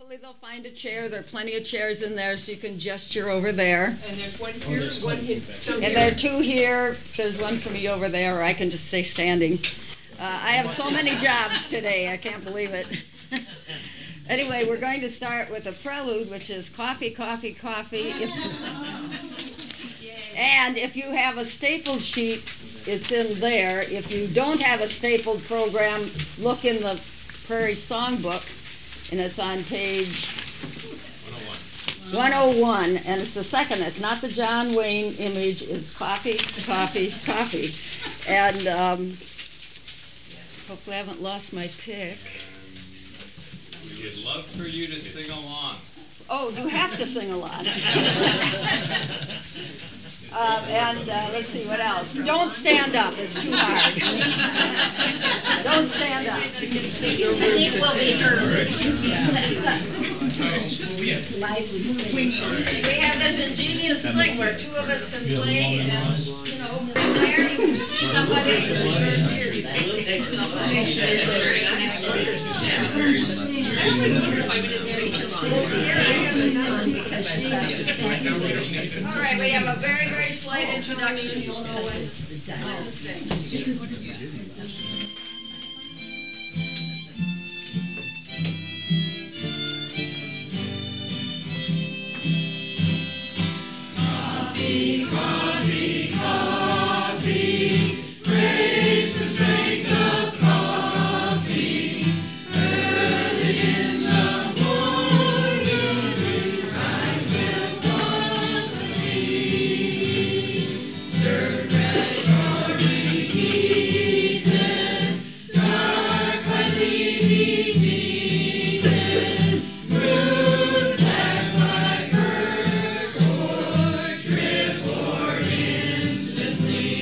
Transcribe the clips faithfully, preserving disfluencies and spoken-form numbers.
Hopefully they'll find a chair. There are plenty of chairs in there, so you can gesture over there. And there's one here, one here, some And here. there are two here. There's one for me over there, or I can just stay standing. Uh, I have so many jobs today, I can't believe it. Anyway, we're going to start with a prelude, which is coffee, coffee, coffee. If, and if you have a stapled sheet, it's in there. If you don't have a stapled program, look in the Prairie Songbook, and it's on page one oh one, and it's the second. It's not the John Wayne image. It's coffee, coffee, coffee. And um, hopefully I haven't lost my pick. We'd love for you to sing along. Oh, you have to sing along. Uh, and uh, let's see, what else? Don't stand up. It's too hard. Don't stand up. I think we'll be heard. We have this ingenious thing where two of us can play, and you know, from there you can see somebody. All right, we have a very, very slight introduction. You'll know when when to sing. Coffee, coffee, coffee, praise the strength of coffee. Early in the morning, rise with us to be. Serve fresh or reheated, dark by leafy feeded, brewed black by bird or drip or instantly.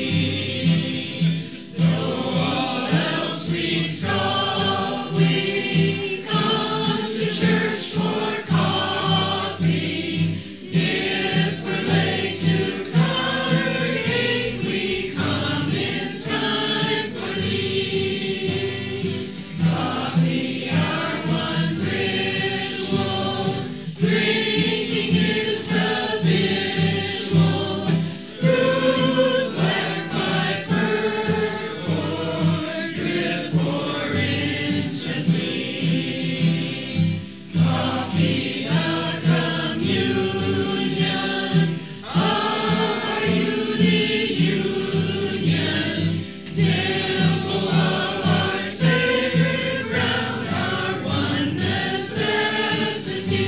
Though all else we scoff, we come to church for coffee. If we're late to congregate, we come in time for thee. Coffee, our one ritual, drinking is habitual. Brewed black by bird or drip or instantly. Coffee, the communion of our union, symbol of our sacred ground, our one necessity.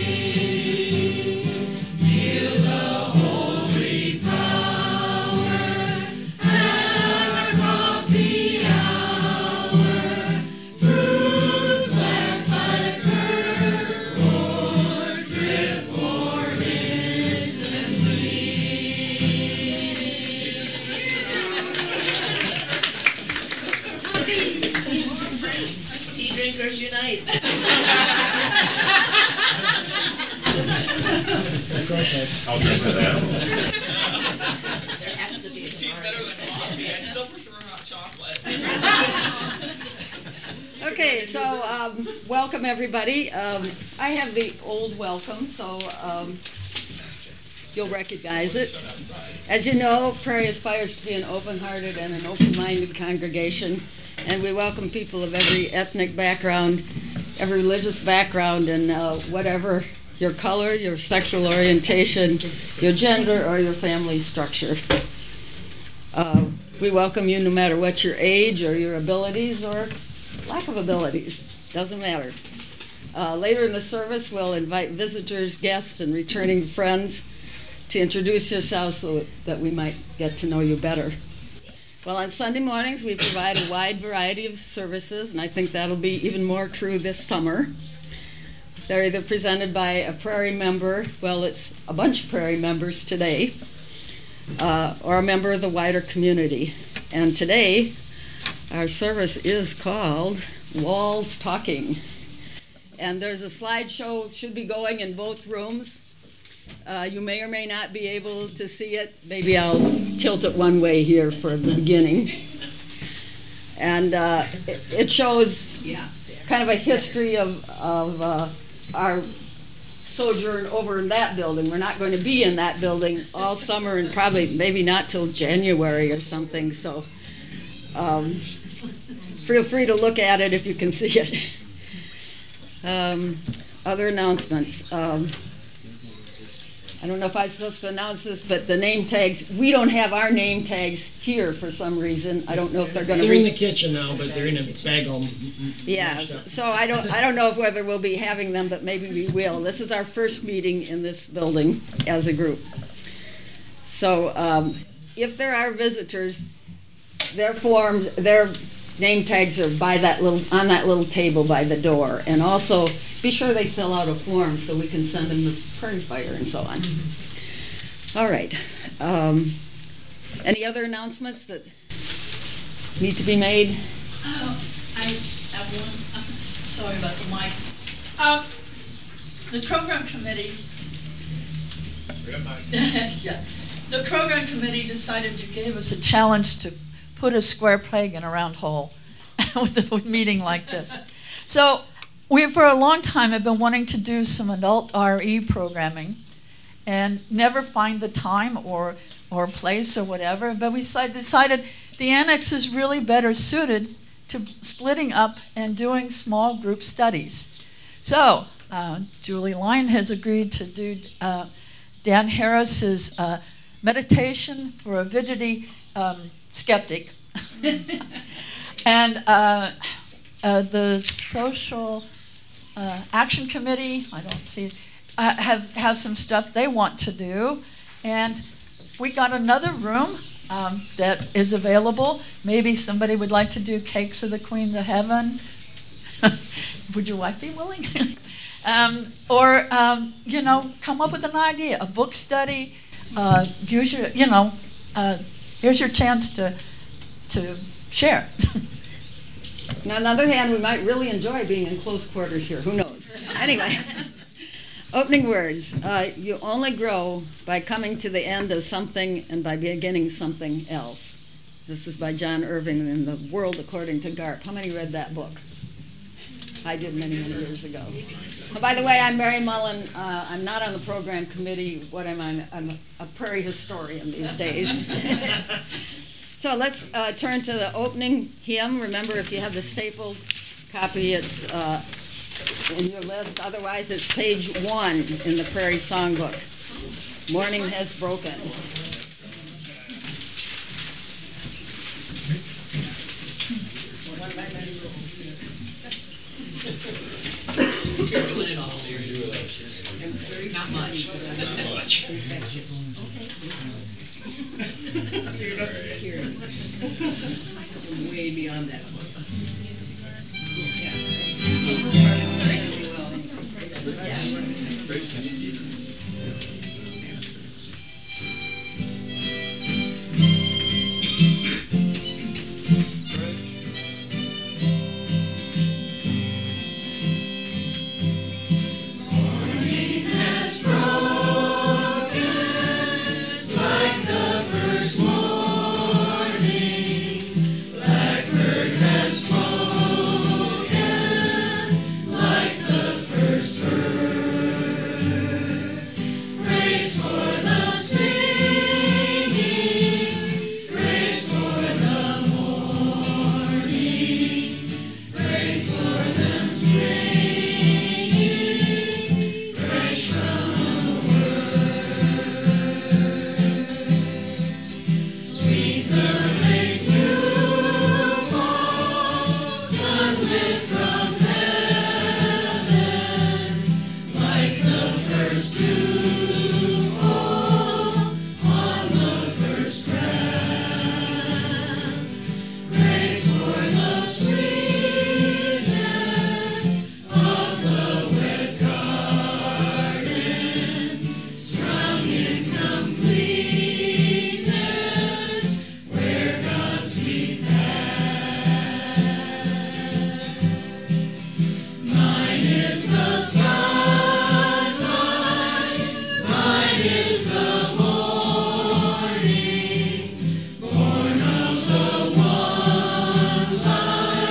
Feel the holy power, have our coffee hour, brewed black by bird or drip or instantly. Tea drinkers unite. I'll drink to that. There has to be a Tea's better than coffee. I still prefer hot chocolate. Okay, so um, welcome everybody. Um, I have the old welcome, so um, you'll recognize it. As you know, Prairie aspires to be an open-hearted and an open-minded congregation, and we welcome people of every ethnic background, every religious background, and uh, whatever your color, your sexual orientation, your gender, or your family structure. Uh, we welcome you no matter what your age or your abilities or lack of abilities. Doesn't matter. Uh, later in the service, we'll invite visitors, guests, and returning friends to introduce yourselves so that we might get to know you better. Well, on Sunday mornings, we provide a wide variety of services, and I think that'll be even more true this summer. They're either presented by a Prairie member, well, it's a bunch of Prairie members today, uh, or a member of the wider community. And today, our service is called Walls Talking. And there's a slideshow, should be going in both rooms. Uh, you may or may not be able to see it. Maybe I'll tilt it one way here for the beginning. And uh, it, it shows Yeah. kind of a history of, of uh, our sojourn over in that building. We're not going to be in that building all summer and probably maybe not till January or something. So um, feel free to look at it if you can see it. Um, other announcements. Um, I don't know if I'm supposed to announce this, but the name tags, we don't have our name tags here for some reason. I don't know if they're going to. They're in re- the kitchen now, but they're in a bag all. Yeah, so I don't, I don't know if whether we'll be having them, but maybe we will. This is our first meeting in this building as a group. So um, if there are visitors, their forms, their name tags are by that little, on that little table by the door. And also, be sure they fill out a form so we can send them the prairie fire and so on. All right. Um, any other announcements that need to be made? Oh, I have one. Sorry about the mic. Um, the program committee. yeah, the program committee decided to give us a challenge to put a square peg in a round hole with a meeting like this. So we, for a long time, have been wanting to do some adult R E programming, and never find the time or or place or whatever. But we decided the annex is really better suited to splitting up and doing small group studies. So uh, Julie Lyon has agreed to do uh, Dan Harris's uh, meditation for a fidgety um, skeptic, and uh, uh, the social uh, action committee. I don't see uh, have have some stuff they want to do, and we got another room um, that is available. Maybe somebody would like to do Cakes of the Queen of Heaven. Would your wife be willing? um, or um, you know, come up with an idea, a book study. Uh, use your, you know, uh, here's your chance to to share. Now, on the other hand, we might really enjoy being in close quarters here. Who knows? Anyway, opening words. Uh, you only grow by coming to the end of something and by beginning something else. This is by John Irving in The World According to Garp. How many read that book? I did many, many years ago. Oh, by the way, I'm Mary Mullen. Uh, I'm not on the program committee. What am I? I'm a prairie historian these days. So let's uh, turn to the opening hymn. Remember, if you have the stapled copy, it's uh, in your list. Otherwise, it's page one in the Prairie Songbook. Morning has broken. Not much. Not much. Way beyond that.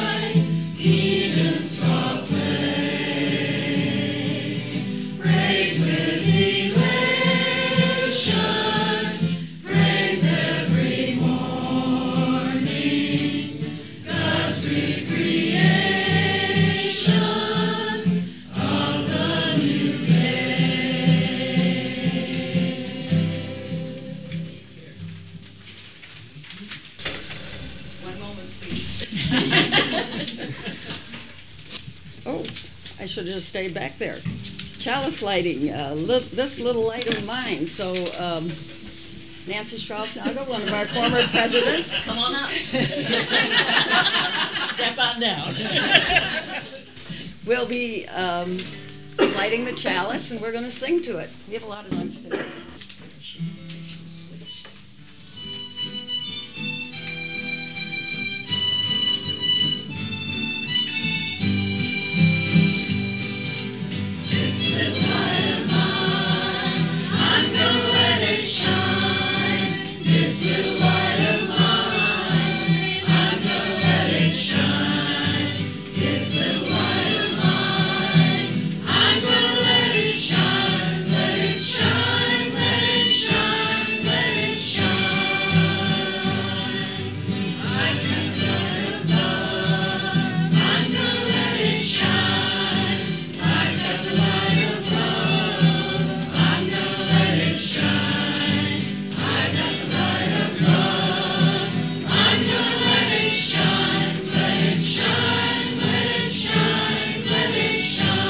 Praise to just stay back there. Chalice lighting, uh, li- this little light of mine. So um, Nancy Strauss-Naga, one of our former presidents. Come on up. Step on down. We'll be um, lighting the chalice, and we're going to sing to it. We have a lot of notes today. This little light of mine, I'm gonna let it shine. This little light of mine, I'm gonna let it shine. This little light of mine, I'm gonna let it shine. Let it shine, let it shine, let it shine. I've got the light of love, I'm gonna let it shine. I've got the light of love, I'm gonna let it shine. I've got the light of love, I'm gonna let it shine. Let it shine, let it shine, let it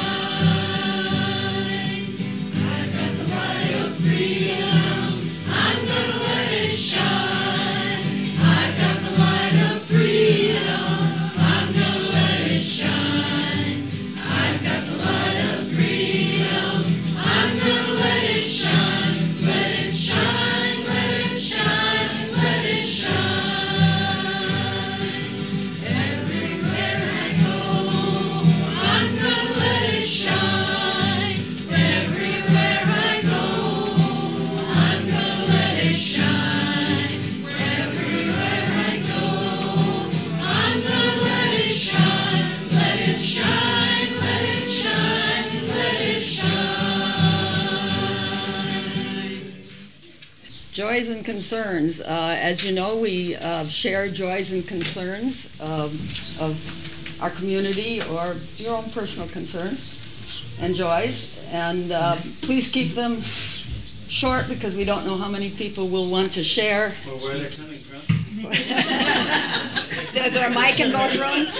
shine. I've got the light of freedom, I'm gonna let it shine. I've got the light of freedom, I'm gonna let it shine. I've got the light of freedom, I'm gonna let it shine. Let it shine, let it shine, let it shine. Everywhere I go, I'm gonna let it shine. Everywhere I go, I'm gonna let it shine. Everywhere I go, I'm gonna let it shine. Let it shine, let it shine, let it shine. Joys and concerns. Uh, as you know, we uh, share joys and concerns um, of our community or your own personal concerns and joys. And uh, please keep them short because we don't know how many people will want to share. Or where they're coming from. So is there a mic in both rooms?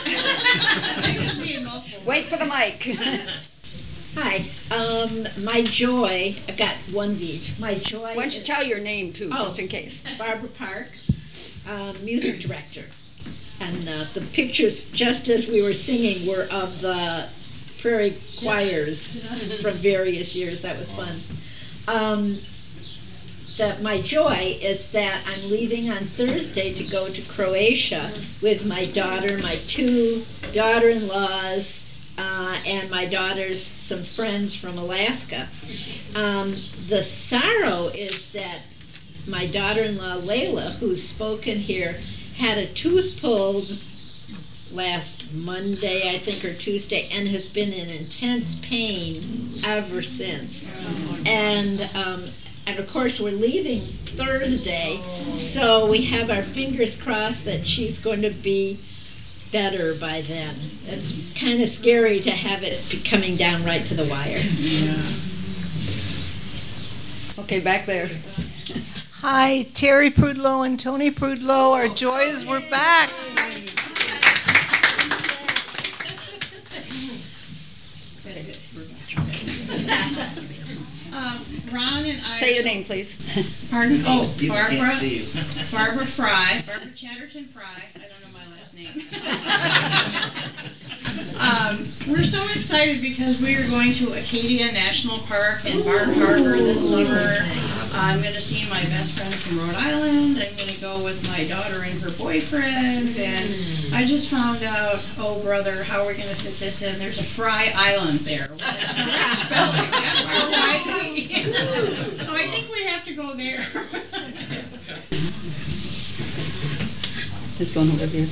Wait for the mic. Hi, um, my joy, I've got one of each. My joy Why don't you is tell your name too, just Oh. in case. Barbara Park, um, music director. And uh, the pictures, just as we were singing, were of the prairie choirs from various years. That was fun. Um, that my joy is that I'm leaving on Thursday to go to Croatia with my daughter, my two daughter-in-laws, uh, and my daughter's some friends from Alaska. Um, the sorrow is that my daughter-in-law Layla, who's spoken here, had a tooth pulled last Monday, I think, or Tuesday, and has been in intense pain ever since. And um, and of course we're leaving Thursday, so we have our fingers crossed that she's going to be better by then. It's kind of scary to have it be coming down right to the wire. Okay, back there. Hi, Terry Prudlow and Tony Prudlow. Our joys, we're back. Um, Ron and I. Say your name, please. Pardon? Oh, People Barbara. can't see you. Barbara Fry. Barbara Chatterton Fry. I don't know my last name. um, we're so excited because we are going to Acadia National Park and Barn Harbor this summer. I'm going to see my best friend from Rhode Island. I'm going to go with my daughter and her boyfriend. And I just found out, oh brother, how are we going to fit this in? There's a Fry Island there. Correct spelling. F R Y E. So I think we have to go there. This one over here.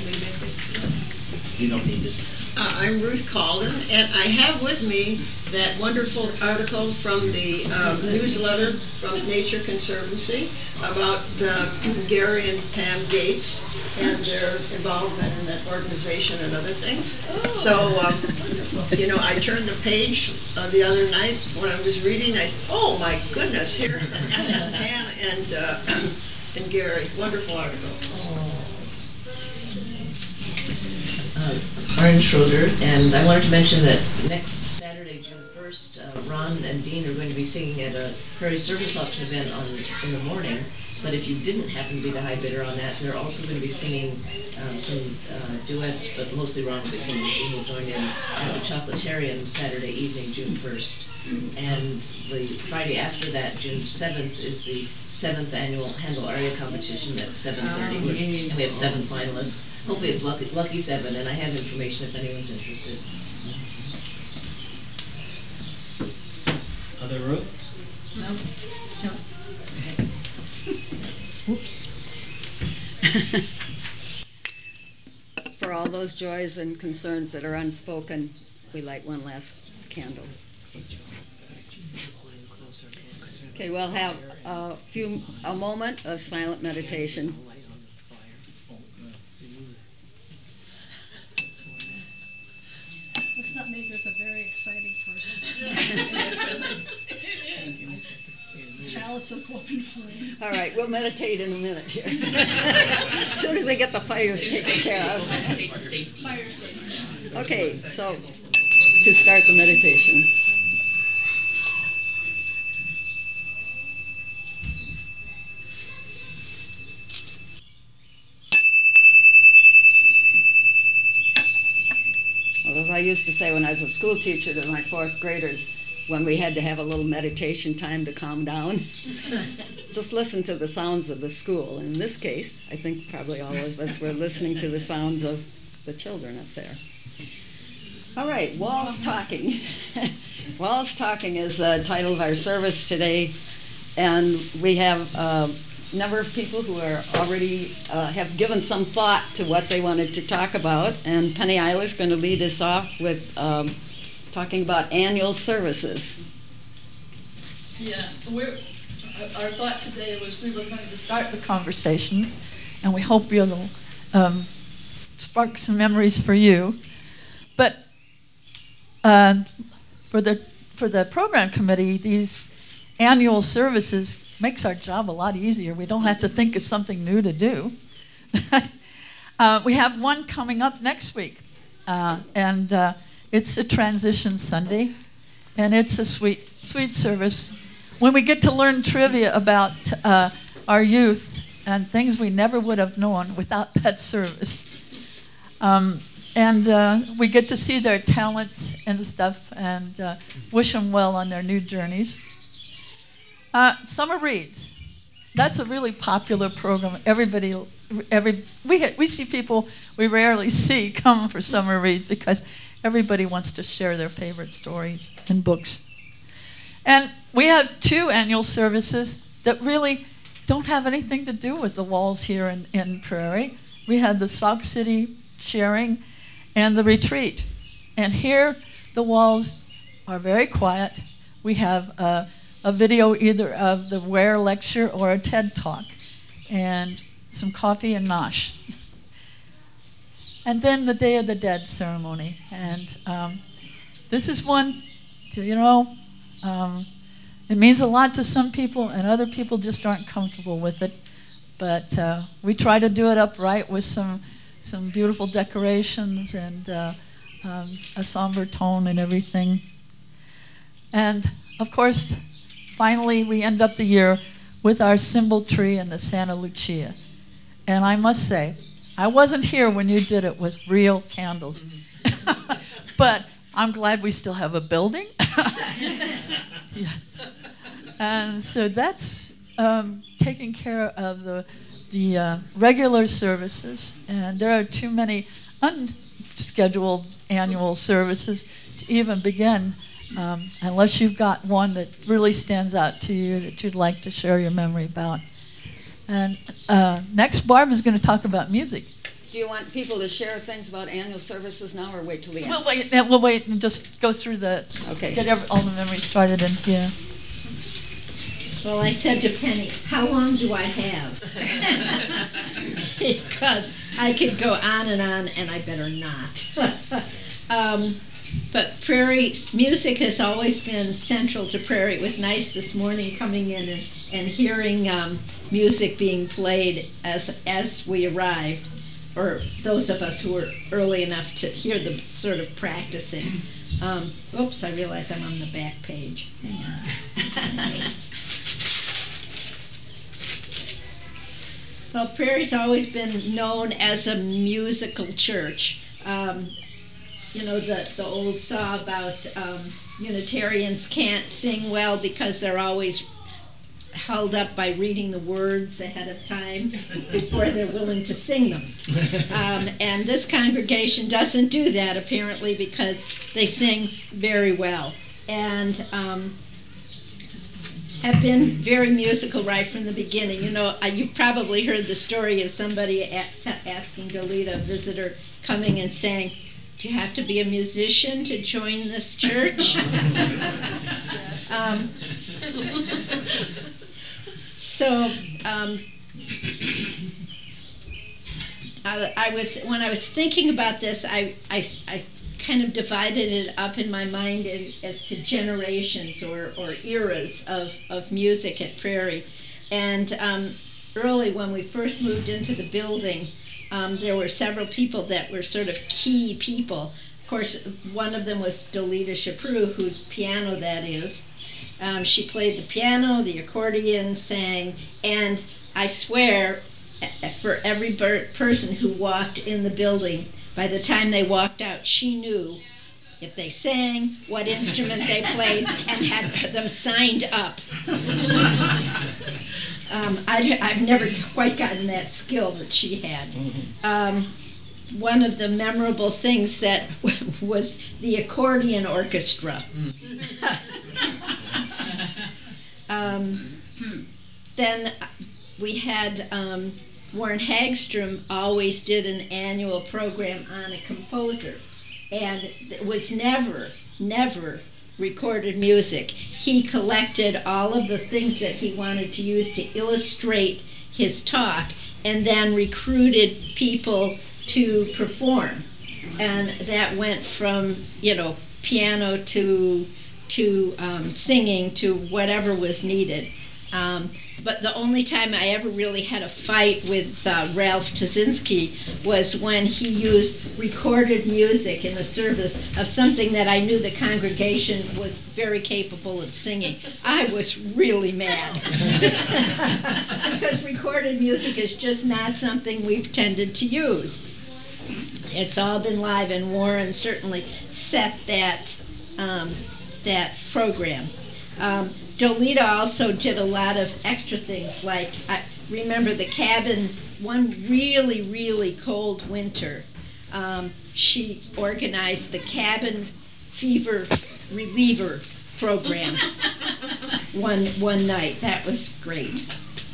You don't need this. Uh, I'm Ruth Calden, and I have with me that wonderful article from the uh, newsletter from Nature Conservancy about uh, Gary and Pam Gates and their involvement in that organization and other things. So, um, you know, I turned the page uh, the other night when I was reading. I said, "Oh my goodness, here Pam and uh, and Gary, wonderful article." Uh, Arn Schroeder, and I wanted to mention that next Saturday, June first, uh, Ron and Dean are going to be singing at a Prairie Service Auction event on, in the morning. But if you didn't happen to be the high bidder on that, they're also going to be singing um, some uh, duets, but mostly Ron will be singing. Dean will join in at the Chocolatarian Saturday evening, June first. And the Friday after that, June seventh, is the seventh annual Handel Aria competition at seven thirty. Oh, yay. And we have seven finalists. Hopefully it's lucky, lucky seven, and I have information if anyone's interested. Other room? No, no. Whoops. For all those joys and concerns that are unspoken, we light one last candle. Okay, we'll have a few, a moment of silent meditation. Let's not make this a very exciting person. Chalice of golden flame. All right, we'll meditate in a minute here. As soon as we get the fires taken care of. Fire safety. Okay, so to start the meditation. Well, as I used to say when I was a school teacher to my fourth graders, when we had to have a little meditation time to calm down, just listen to the sounds of the school. And in this case, I think probably all of us were listening to the sounds of the children up there. All right, Walls Talking. Walls Talking is the title of our service today, and we have a number of people who are already uh, have given some thought to what they wanted to talk about, and Penny Iowa is going to lead us off with um, talking about annual services. Yes, we're, our thought today was we were going to start the conversations, and we hope it'll um, spark some memories for you. But uh, for the for the program committee, these annual services makes our job a lot easier. We don't have to think of something new to do. uh, we have one coming up next week, uh, and uh, it's a transition Sunday, and it's a sweet, sweet service. When we get to learn trivia about uh, our youth and things we never would have known without that service. Um, and uh, we get to see their talents and stuff and uh, wish them well on their new journeys. Uh, summer reads. That's a really popular program. Everybody, every we we see people we rarely see come for summer reads because everybody wants to share their favorite stories and books. And we have two annual services that really don't have anything to do with the walls here in, in Prairie. We had the Sauk City sharing and the retreat. And here the walls are very quiet. We have a, a video either of the Ware lecture or a TED talk and some coffee and nosh. And then the Day of the Dead ceremony. And um, this is one, to, you know, um, it means a lot to some people and other people just aren't comfortable with it. But uh, we try to do it upright with some, some beautiful decorations and uh, um, a somber tone and everything. And of course, finally we end up the year with our symbol tree and the Santa Lucia. And I must say, I wasn't here when you did it with real candles. But I'm glad we still have a building. Yes. And so that's um, taking care of the, the uh, regular services. And there are too many unscheduled annual services to even begin, um, unless you've got one that really stands out to you that you'd like to share your memory about. And uh, next, Barb is going to talk about music. Do you want people to share things about annual services now, or wait till the end? We'll wait. We'll wait and just go through the Okay. get every, all the memories started. And yeah. Well, I said to Penny, how long do I have? Because I could go on and on, and I better not. um, but Prairie music has always been central to Prairie. It was nice this morning coming in and, and hearing um, music being played as as we arrived. or those of us who were early enough to hear them sort of practicing. Um, oops, I realize I'm on the back page. Hang on. Well, Prairie's always been known as a musical church. Um, you know, the, the old saw about um, Unitarians can't sing well because they're always held up by reading the words ahead of time before they're willing to sing them. Um, and this congregation doesn't do that, apparently, because they sing very well. And um, have been very musical right from the beginning. You know, uh, you've probably heard the story of somebody at, t- asking Dolita, a visitor, coming and saying, "Do you have to be a musician to join this church?" um, so, um, I, I was when I was thinking about this, I, I, I kind of divided it up in my mind in, as to generations or, or eras of, of music at Prairie. And um, early when we first moved into the building, um, there were several people that were sort of key people. Of course, one of them was Dolita Chaprou, whose piano that is. Um, she played the piano, the accordion, sang, and I swear, for every per- person who walked in the building, by the time they walked out, she knew if they sang, what instrument they played, and had them signed up. um, I, I've never quite gotten that skill that she had. Um, one of the memorable things that was the accordion orchestra. um, then we had um, Warren Hagstrom always did an annual program on a composer, and it was never, never recorded music. He collected all of the things that he wanted to use to illustrate his talk, and then recruited people to perform. And that went from, you know, piano to to um, singing to whatever was needed. Um, but the only time I ever really had a fight with uh, Ralph Tazinski was when he used recorded music in the service of something that I knew the congregation was very capable of singing. I was really mad. Because recorded music is just not something we've tended to use. It's all been live, and Warren certainly set that um, that program. Um, Dolita also did a lot of extra things, like I remember the cabin, one really, really cold winter, um, she organized the cabin fever reliever program one one night. That was great.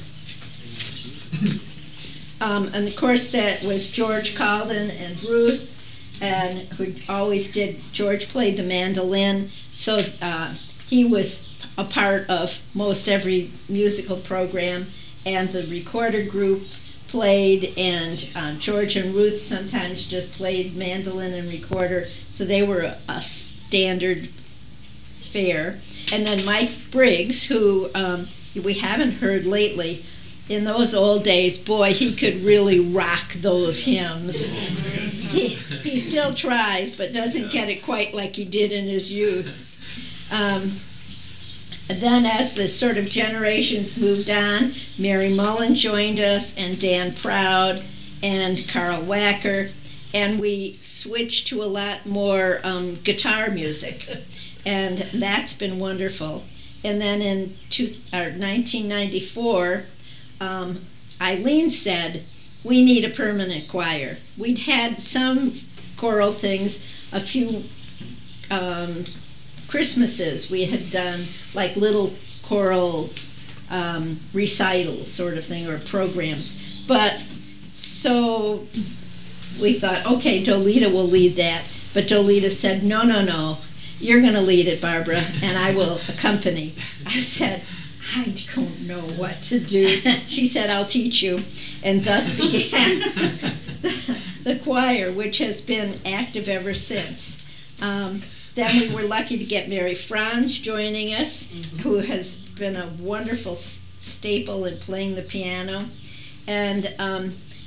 Um, and of course that was George Calden and Ruth, and who always did, George played the mandolin, so uh, he was a part of most every musical program, and the recorder group played, and uh, George and Ruth sometimes just played mandolin and recorder, so they were a, a standard fare. And then Mike Briggs, who um, we haven't heard lately, in those old days, boy, he could really rock those hymns. he, he still tries, but doesn't get it quite like he did in his youth. Um, Then as the sort of generations moved on, Mary Mullen joined us, and Dan Proud, and Carl Wacker, and we switched to a lot more um, guitar music, and that's been wonderful. And then in two, or nineteen ninety-four, um, Eileen said, we need a permanent choir. We'd had some choral things, a few um, Christmases we had done, like little choral um, recitals sort of thing, or programs. But so we thought, okay, Dolita will lead that. But Dolita said, no, no, no, you're going to lead it, Barbara, and I will accompany. I said, I don't know what to do. She said, I'll teach you. And thus began the, the choir, which has been active ever since. Um, Then we were lucky to get Mary Franz joining us, mm-hmm. who has been a wonderful s- staple in playing the piano. And um,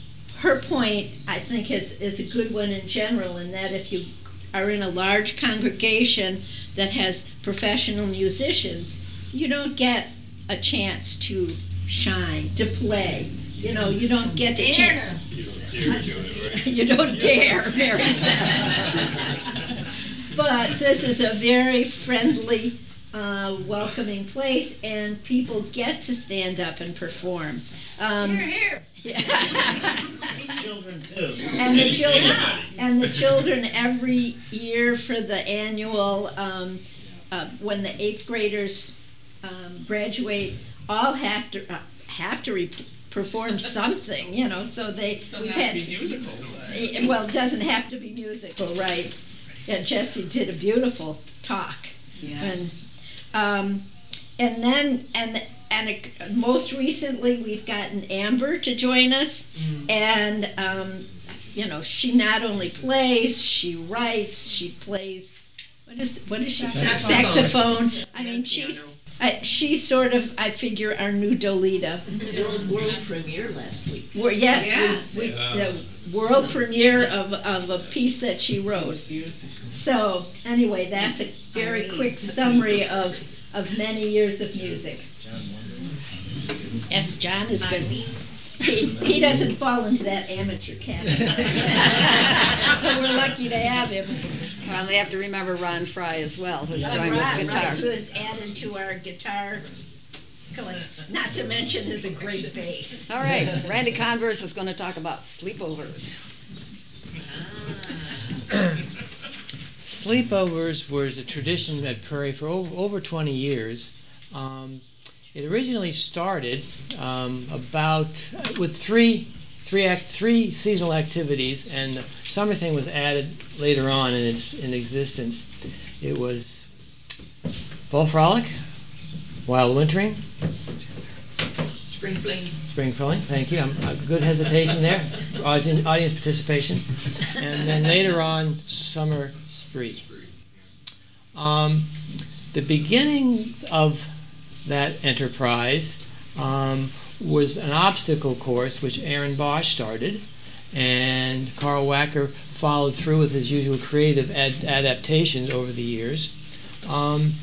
her point, I think, is, is a good one in general, in that if you are in a large congregation that has professional musicians, you don't get a chance to shine, to play. You know, you don't get a chance. You don't dare do it, right? You don't dare, Mary says. But this is a very friendly, uh, welcoming place, and people get to stand up and perform. Um, Here, here. Children too. And the Any- children, anybody. and the children every year for the annual, um, uh, when the eighth graders, um, graduate, all have to, uh, have to re- perform something, you know, so they, Doesn't we've have had. to be musical. Eh, Well, it doesn't have to be musical, right? Yeah, Jesse did a beautiful talk. Yes. And, um, and then, and, and it- most recently, we've gotten Amber to join us. And, um, you know, she not only plays, she writes, she plays, what is, what is she? Saxophone. Saxophone. I mean, she's, I, she's sort of, I figure, our new Dolita. World, world premiere last week. We're, yes, Yes. we, we, the world premiere of, of a piece that she wrote. So, anyway, that's a very quick summary of, of many years of music. Yes, John has been, he, he doesn't fall into that amateur category. But we're lucky to have him. Well, they have to remember Ron Fry as well, who's joined Right, with guitar. right, who's added to our guitar collection, not to mention is a great bass. All right, Randy Converse is going to talk about sleepovers. Sleepovers was a tradition at Prairie for over, over twenty years. Um, it originally started um, about with three three act three seasonal activities, and the summer thing was added later on in its in existence. It was Fall Frolic, Wild Wintering, Spring fling. Spring Fling, thank you. I'm, uh, good hesitation there. Audience, audience participation. And then later on, Summer Spree. Um, the beginning of that enterprise um, was an obstacle course which Aaron Bosch started, and Carl Wacker followed through with his usual creative ad- adaptations over the years. Um,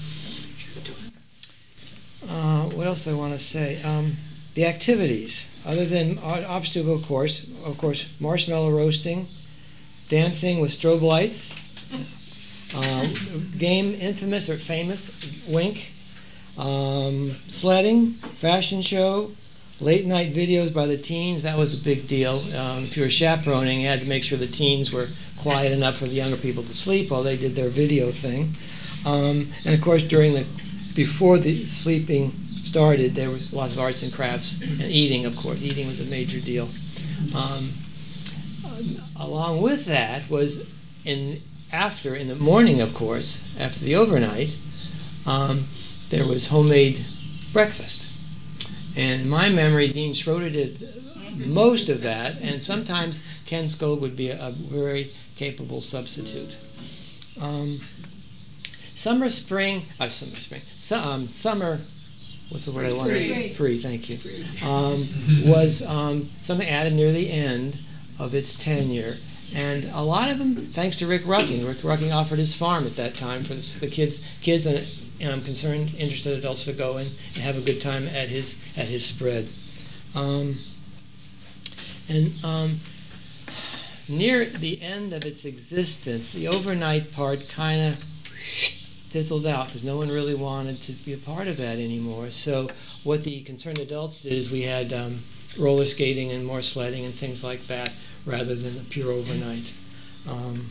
uh, what else do I want to say? Um, The activities, other than o- obstacle course, of course, marshmallow roasting, dancing with strobe lights, um, game infamous or famous, Wink, um, sledding, fashion show, late night videos by the teens. That was a big deal. Um, if you were chaperoning, you had to make sure the teens were quiet enough for the younger people to sleep while they did their video thing. Um, and of course, during the before the sleeping started, there were lots of arts and crafts and eating, of course. Eating was a major deal. Um, along with that was in after in the morning, of course, after the overnight, um, there was homemade breakfast. And in my memory, Dean Schroeder did most of that, and sometimes Ken Skog would be a, a very capable substitute. Um, summer, spring, uh, summer, spring, su- um, summer. What's the word I wanted? Free. Free, thank you. Um, was um, something added near the end of its tenure. And a lot of them, thanks to Rick Rucking. Rick Rucking offered his farm at that time for the, the kids, kids and, and I'm concerned, interested adults to go in and have a good time at his at his spread. Um, and um, near the end of its existence, the overnight part kind of fizzled out because no one really wanted to be a part of that anymore. So what the concerned adults did is we had um, roller skating and more sledding and things like that rather than the pure overnight. Um,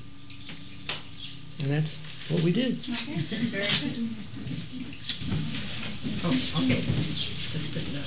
and that's what we did. Okay, very good. Oh, okay. Just put it up.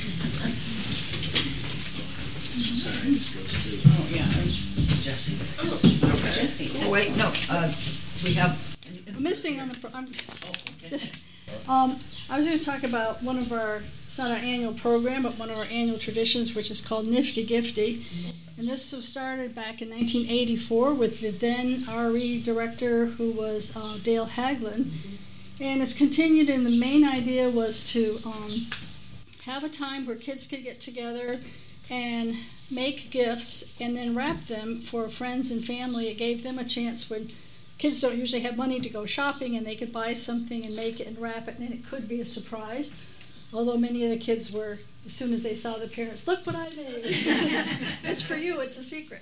Sorry, this goes to Oh, yeah. Jesse. Jesse. Oh, wait, no, uh, we have. Missing on the, pro- I'm, just, um, I was gonna talk about one of our, it's not our annual program, but one of our annual traditions, which is called Nifty Gifty. And this was started back in nineteen eighty-four with the then R E director, who was uh, Dale Haglund. And it's continued, and the main idea was to um, have a time where kids could get together and make gifts and then wrap them for friends and family. It gave them a chance when kids don't usually have money to go shopping, and they could buy something and make it and wrap it, and it could be a surprise. Although many of the kids were, as soon as they saw the parents, look what I made. It's for you, it's a secret.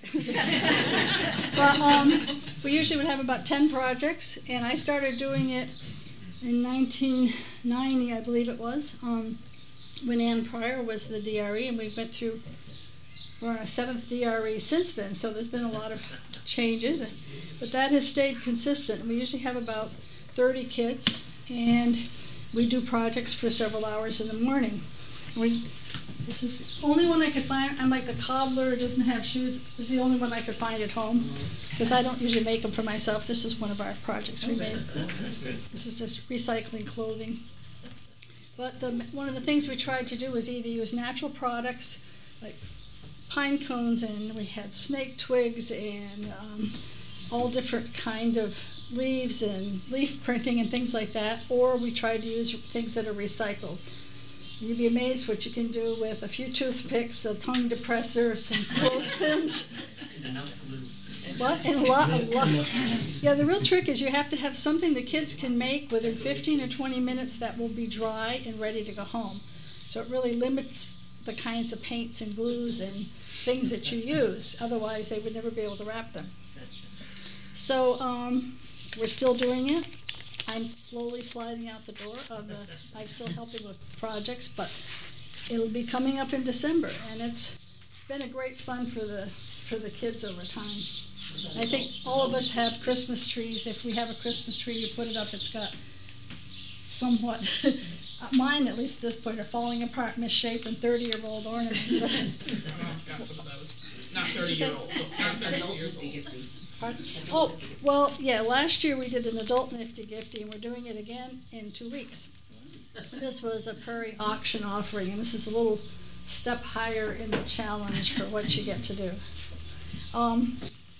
But um, we usually would have about ten projects, and I started doing it in nineteen ninety, I believe it was, um, when Ann Pryor was the D R E, and we went through, we're on our seventh D R E since then, so there's been a lot of changes. But that has stayed consistent. We usually have about thirty kids, and we do projects for several hours in the morning. We, this is the only one I could find. I'm like the cobbler who doesn't have shoes. This is the only one I could find at home, because I don't usually make them for myself. This is one of our projects we made. This is just recycling clothing. But the, one of the things we tried to do was either use natural products, like pine cones, and we had snake twigs, and um, all different kind of leaves and leaf printing and things like that, or we tried to use things that are recycled. You'd be amazed what you can do with a few toothpicks, a tongue depressor, some clothespins. And enough glue. What? And a lot, a lot. Yeah, the real trick is you have to have something the kids can make within fifteen or twenty minutes that will be dry and ready to go home. So it really limits the kinds of paints and glues and things that you use. Otherwise, they would never be able to wrap them. So um, we're still doing it. I'm slowly sliding out the door of the, I'm still helping with projects, but it'll be coming up in December, and it's been a great fun for the for the kids over time. I think all of us have Christmas trees. If we have a Christmas tree, you put it up, it's got somewhat, mine at least at this point are falling apart, misshapen, thirty-year-old ornaments. It's got some of those. Not thirty-year-old, not thirty years old. Pardon? Oh, well, yeah, last year we did an adult Nifty Gifty, and we're doing it again in two weeks. This was a Prairie auction offering, and this is a little step higher in the challenge for what you get to do. Um,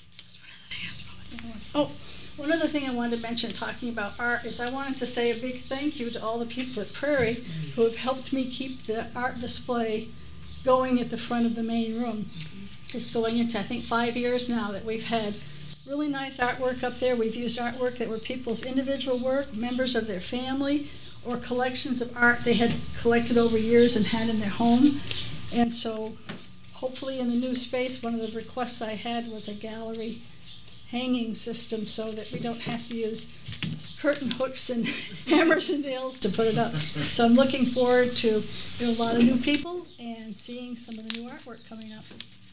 oh, one other thing I wanted to mention talking about art is I wanted to say a big thank you to all the people at Prairie who have helped me keep the art display going at the front of the main room. It's going into, I think, five years now that we've had really nice artwork up there. We've used artwork that were people's individual work, members of their family, or collections of art they had collected over years and had in their home. And so hopefully in the new space, one of the requests I had was a gallery hanging system so that we don't have to use curtain hooks and hammers and nails to put it up. So I'm looking forward to you know, a lot of new people and seeing some of the new artwork coming up.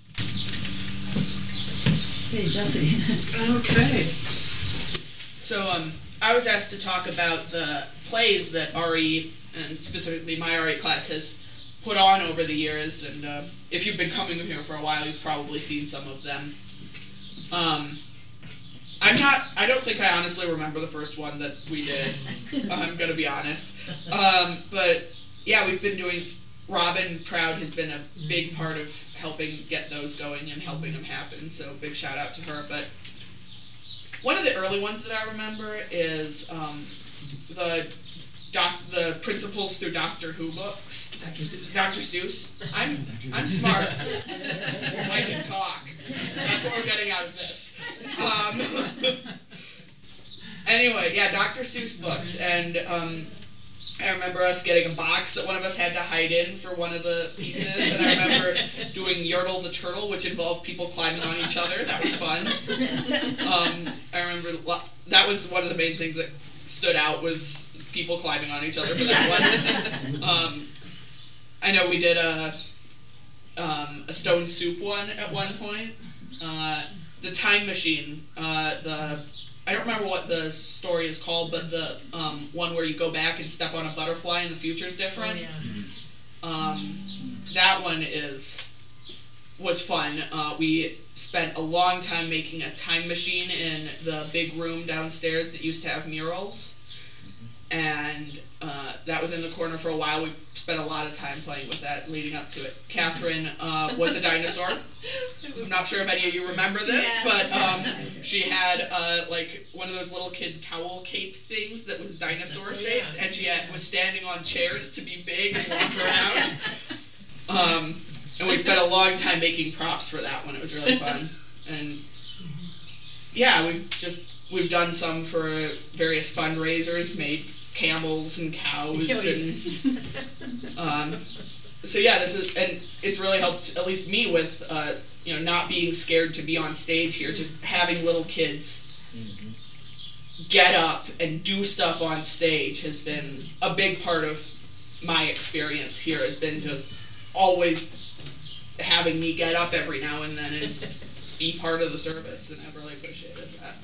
Hey, Jesse. Okay. So um, I was asked to talk about the plays that R E, and specifically my R E class, has put on over the years. And uh, if you've been coming here for a while, you've probably seen some of them. Um, I'm not, I don't think I honestly remember the first one that we did. I'm going to be honest. Um, but yeah, we've been doing, Robin Proud has been a big part of helping get those going and helping them happen, so big shout out to her. But one of the early ones that I remember is um, the doc, the Principles Through Doctor Who books. Doctor Seuss. I'm I'm smart. I can talk. That's what we're getting out of this. Um, anyway, yeah, Doctor Seuss books, and um, I remember us getting a box that one of us had to hide in for one of the pieces, and I remember doing Yertle the Turtle, which involved people climbing on each other. That was fun. Um, I remember that was one of the main things that stood out was people climbing on each other for that one. Um, I know we did a um, a Stone Soup one at one point. Uh, the Time Machine, uh, the I don't remember what the story is called, but the um, one where you go back and step on a butterfly and the future's different. Oh, yeah. Um, that one is was fun. Uh, we spent a long time making a time machine in the big room downstairs that used to have murals, and uh, that was in the corner for a while. We spent a lot of time playing with that leading up to it. Catherine uh, was a dinosaur. I'm not sure if any of you remember this, yes. but um, she had uh, like one of those little kid towel cape things that was dinosaur shaped, oh, yeah. and she had, was standing on chairs to be big and walk around. Um, and we spent a long time making props for that one. It was really fun. And yeah, we've just we've done some for various fundraisers, made camels and cows, and um, so yeah, this is and it's really helped at least me with uh, you know not being scared to be on stage here, just having little kids get up and do stuff on stage has been a big part of my experience here. Has been just always having me get up every now and then and be part of the service, and I've really appreciated that.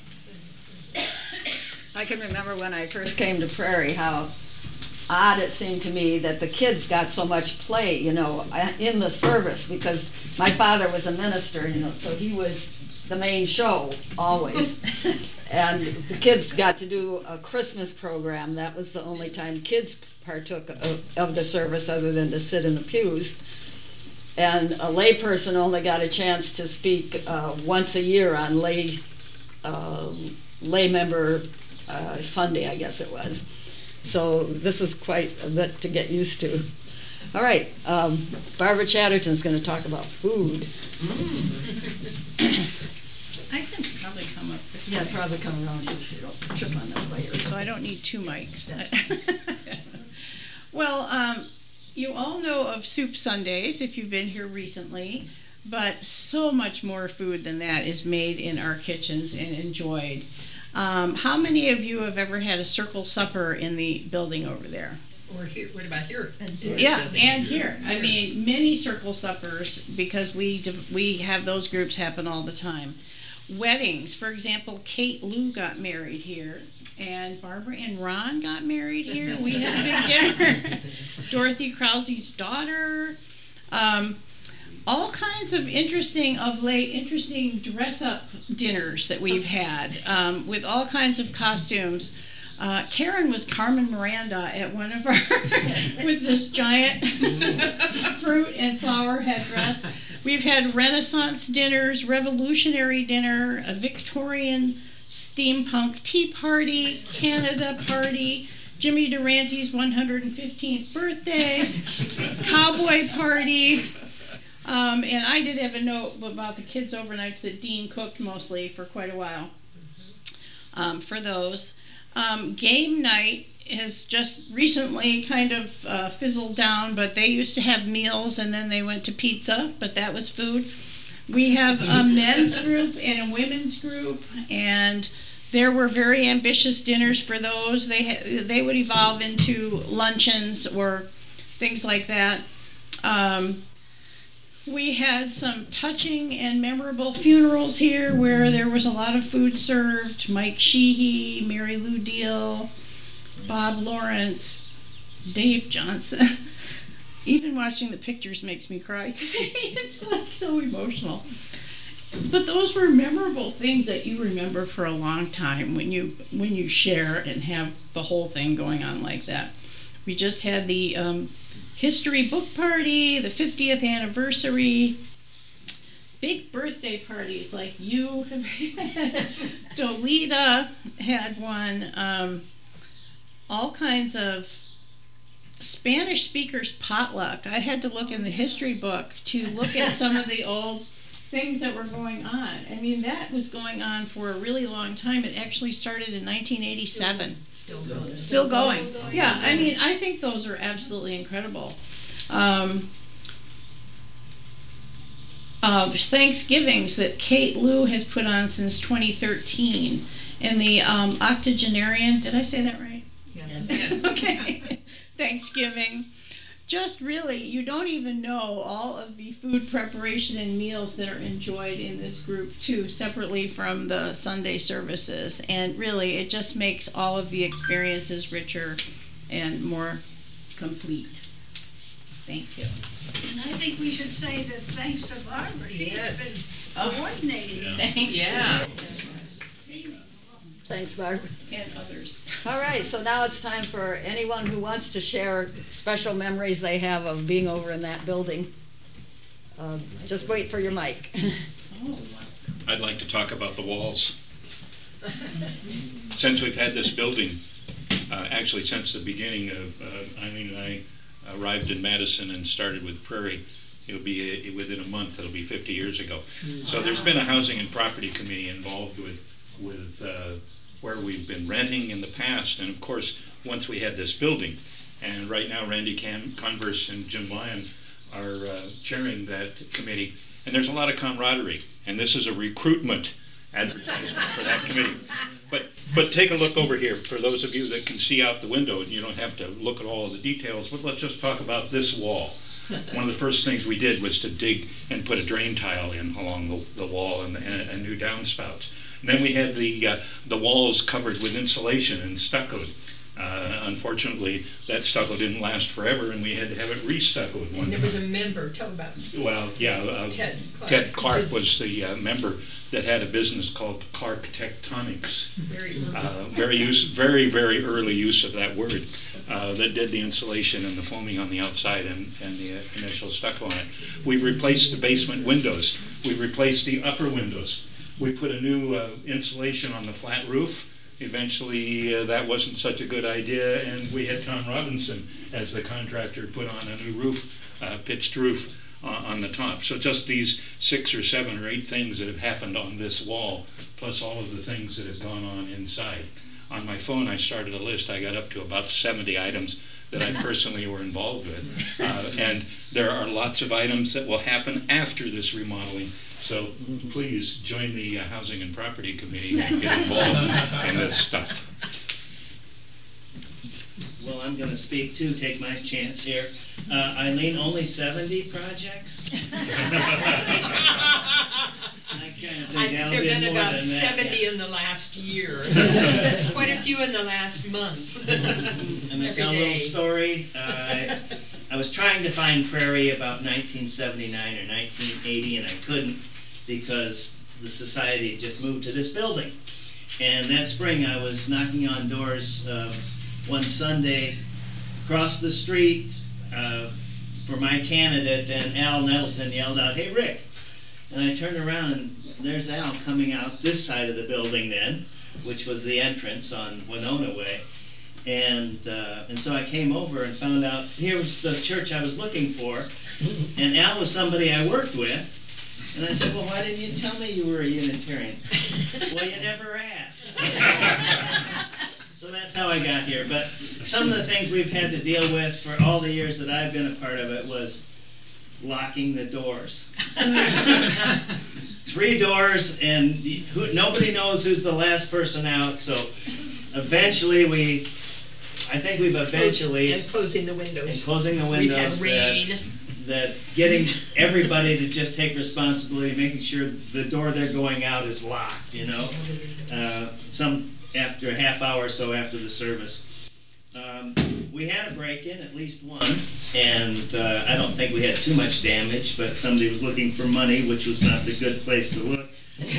I can remember when I first came to Prairie how odd it seemed to me that the kids got so much play, you know, in the service, because my father was a minister, you know, so he was the main show always. And the kids got to do a Christmas program. That was the only time kids partook of, of the service other than to sit in the pews. And a lay person only got a chance to speak uh, once a year on lay, uh, lay member uh, Sunday, I guess it was. So this was quite a bit to get used to. All right, um, Barbara Chatterton's going to talk about food. I can probably come up this Yeah, way. probably come around here so you don't trip on that layer. So I don't need two mics. Well, um, you all know of Soup Sundays if you've been here recently, but so much more food than that is made in our kitchens and enjoyed. Um, how many of you have ever had a circle supper in the building over there? Or here, what about here? Yeah, and here. I mean, many circle suppers, because we div- we have those groups happen all the time. Weddings, for example, Kate Lou got married here, and Barbara and Ron got married here. We had a big dinner. Dorothy Krause's daughter. Um, all kinds of interesting, of late, interesting dress-up dinners that we've had um, with all kinds of costumes. Uh, Karen was Carmen Miranda at one of our, with this giant fruit and flower headdress. We've had Renaissance dinners, Revolutionary dinner, a Victorian steampunk tea party, Canada party, Jimmy Durante's one hundred fifteenth birthday, cowboy party. Um, and I did have a note about the kids' overnights that Dean cooked mostly for quite a while um, for those. Um, game night has just recently kind of uh, fizzled down, but they used to have meals and then they went to pizza, but that was food. We have a men's group and a women's group, and there were very ambitious dinners for those. They ha- they would evolve into luncheons or things like that. Um, We had some touching and memorable funerals here where there was a lot of food served. Mike Sheehy, Mary Lou Deal, Bob Lawrence, Dave Johnson. Even watching the pictures makes me cry today. It's like so emotional. But those were memorable things that you remember for a long time when you when you share and have the whole thing going on like that. We just had the um, history book party, the fiftieth anniversary, big birthday parties like you have had. Dolita had one. Um, all kinds of Spanish speakers potluck. I had to look in the history book to look at some of the old things that were going on. I mean, that was going on for a really long time. It actually started in nineteen eighty-seven. Still going. Still going. Yeah, I mean, I think those are absolutely incredible. Um, uh, Thanksgivings that Kate Lou has put on since twenty thirteen. And the um, octogenarian, did I say that right? Yes. Yes. Okay. Thanksgiving. Just really, you don't even know all of the food preparation and meals that are enjoyed in this group too, separately from the Sunday services. And really, it just makes all of the experiences richer and more complete. Thank you. And I think we should say that thanks to Barbara, she's Yes. been coordinating. Yeah. Thank you. Yeah. Thanks, Barbara. And others. All right, so now it's time for anyone who wants to share special memories they have of being over in that building. Uh, just wait for your mic. I'd like to talk about the walls. Since we've had this building, uh, actually since the beginning of, uh, Eileen and I arrived in Madison and started with Prairie, It'll be, uh, within a month, it'll be fifty years ago. So there's been a housing and property committee involved with, with uh, where we've been renting in the past, and of course, once we had this building. And right now, Randy Can- Converse and Jim Lyon are uh, chairing that committee, and there's a lot of camaraderie, and this is a recruitment advertisement for that committee. But but take a look over here, for those of you that can see out the window, and you don't have to look at all of the details, but let's just talk about this wall. One of the first things we did was to dig and put a drain tile in along the, the wall and, and, and new downspouts. And then we had the uh, the walls covered with insulation and stuccoed. Uh, unfortunately, that stucco didn't last forever, and we had to have it re-stuccoed one And there time. was a member, tell about it. Well, yeah, uh, Ted Clark. Ted Clark was the uh, member that had a business called Clark Tectonics. Very early. Uh, very use, very very early use of that word. Uh, that did the insulation and the foaming on the outside and, and the uh, initial stucco on it. We've replaced the basement windows. We've replaced the upper windows. We put a new uh, insulation on the flat roof. Eventually, uh, that wasn't such a good idea, and we had Tom Robinson as the contractor put on a new roof, uh, pitched roof uh, on the top. So just these six or seven or eight things that have happened on this wall, plus all of the things that have gone on inside. On my phone, I started a list. I got up to about seventy items that I personally were involved with. Uh, and there are lots of items that will happen after this remodeling. So please join the uh, Housing and Property Committee and get involved in this stuff. Well, I'm going to speak too, take my chance here. Uh, Eileen, only seventy projects? I kind of think Al There've did been more about than that. seventy in the last year. Quite a few in the last month. I'm going to tell a Every little day. story. Uh, I was trying to find Prairie about nineteen seventy-nine or nineteen eighty, and I couldn't because the society had just moved to this building. And that spring, I was knocking on doors uh, one Sunday across the street uh, for my candidate, and Al Nettleton yelled out, "Hey, Rick!" And I turned around, and there's Al coming out this side of the building then, which was the entrance on Winona Way. And uh, and so I came over and found out here was the church I was looking for, and Al was somebody I worked with. And I said, "Well, why didn't you tell me you were a Unitarian?" "Well, you never asked." So that's how I got here. But some of the things we've had to deal with for all the years that I've been a part of it was locking the doors. Three doors, and who, nobody knows who's the last person out. So eventually we, I think we've eventually... And closing the windows. And closing the windows. We've had rain. That, that getting everybody to just take responsibility, making sure the door they're going out is locked, you know. Uh, some after a half hour or so after the service. Um, we had a break-in, at least one, and uh, I don't think we had too much damage, but somebody was looking for money, which was not the good place to look.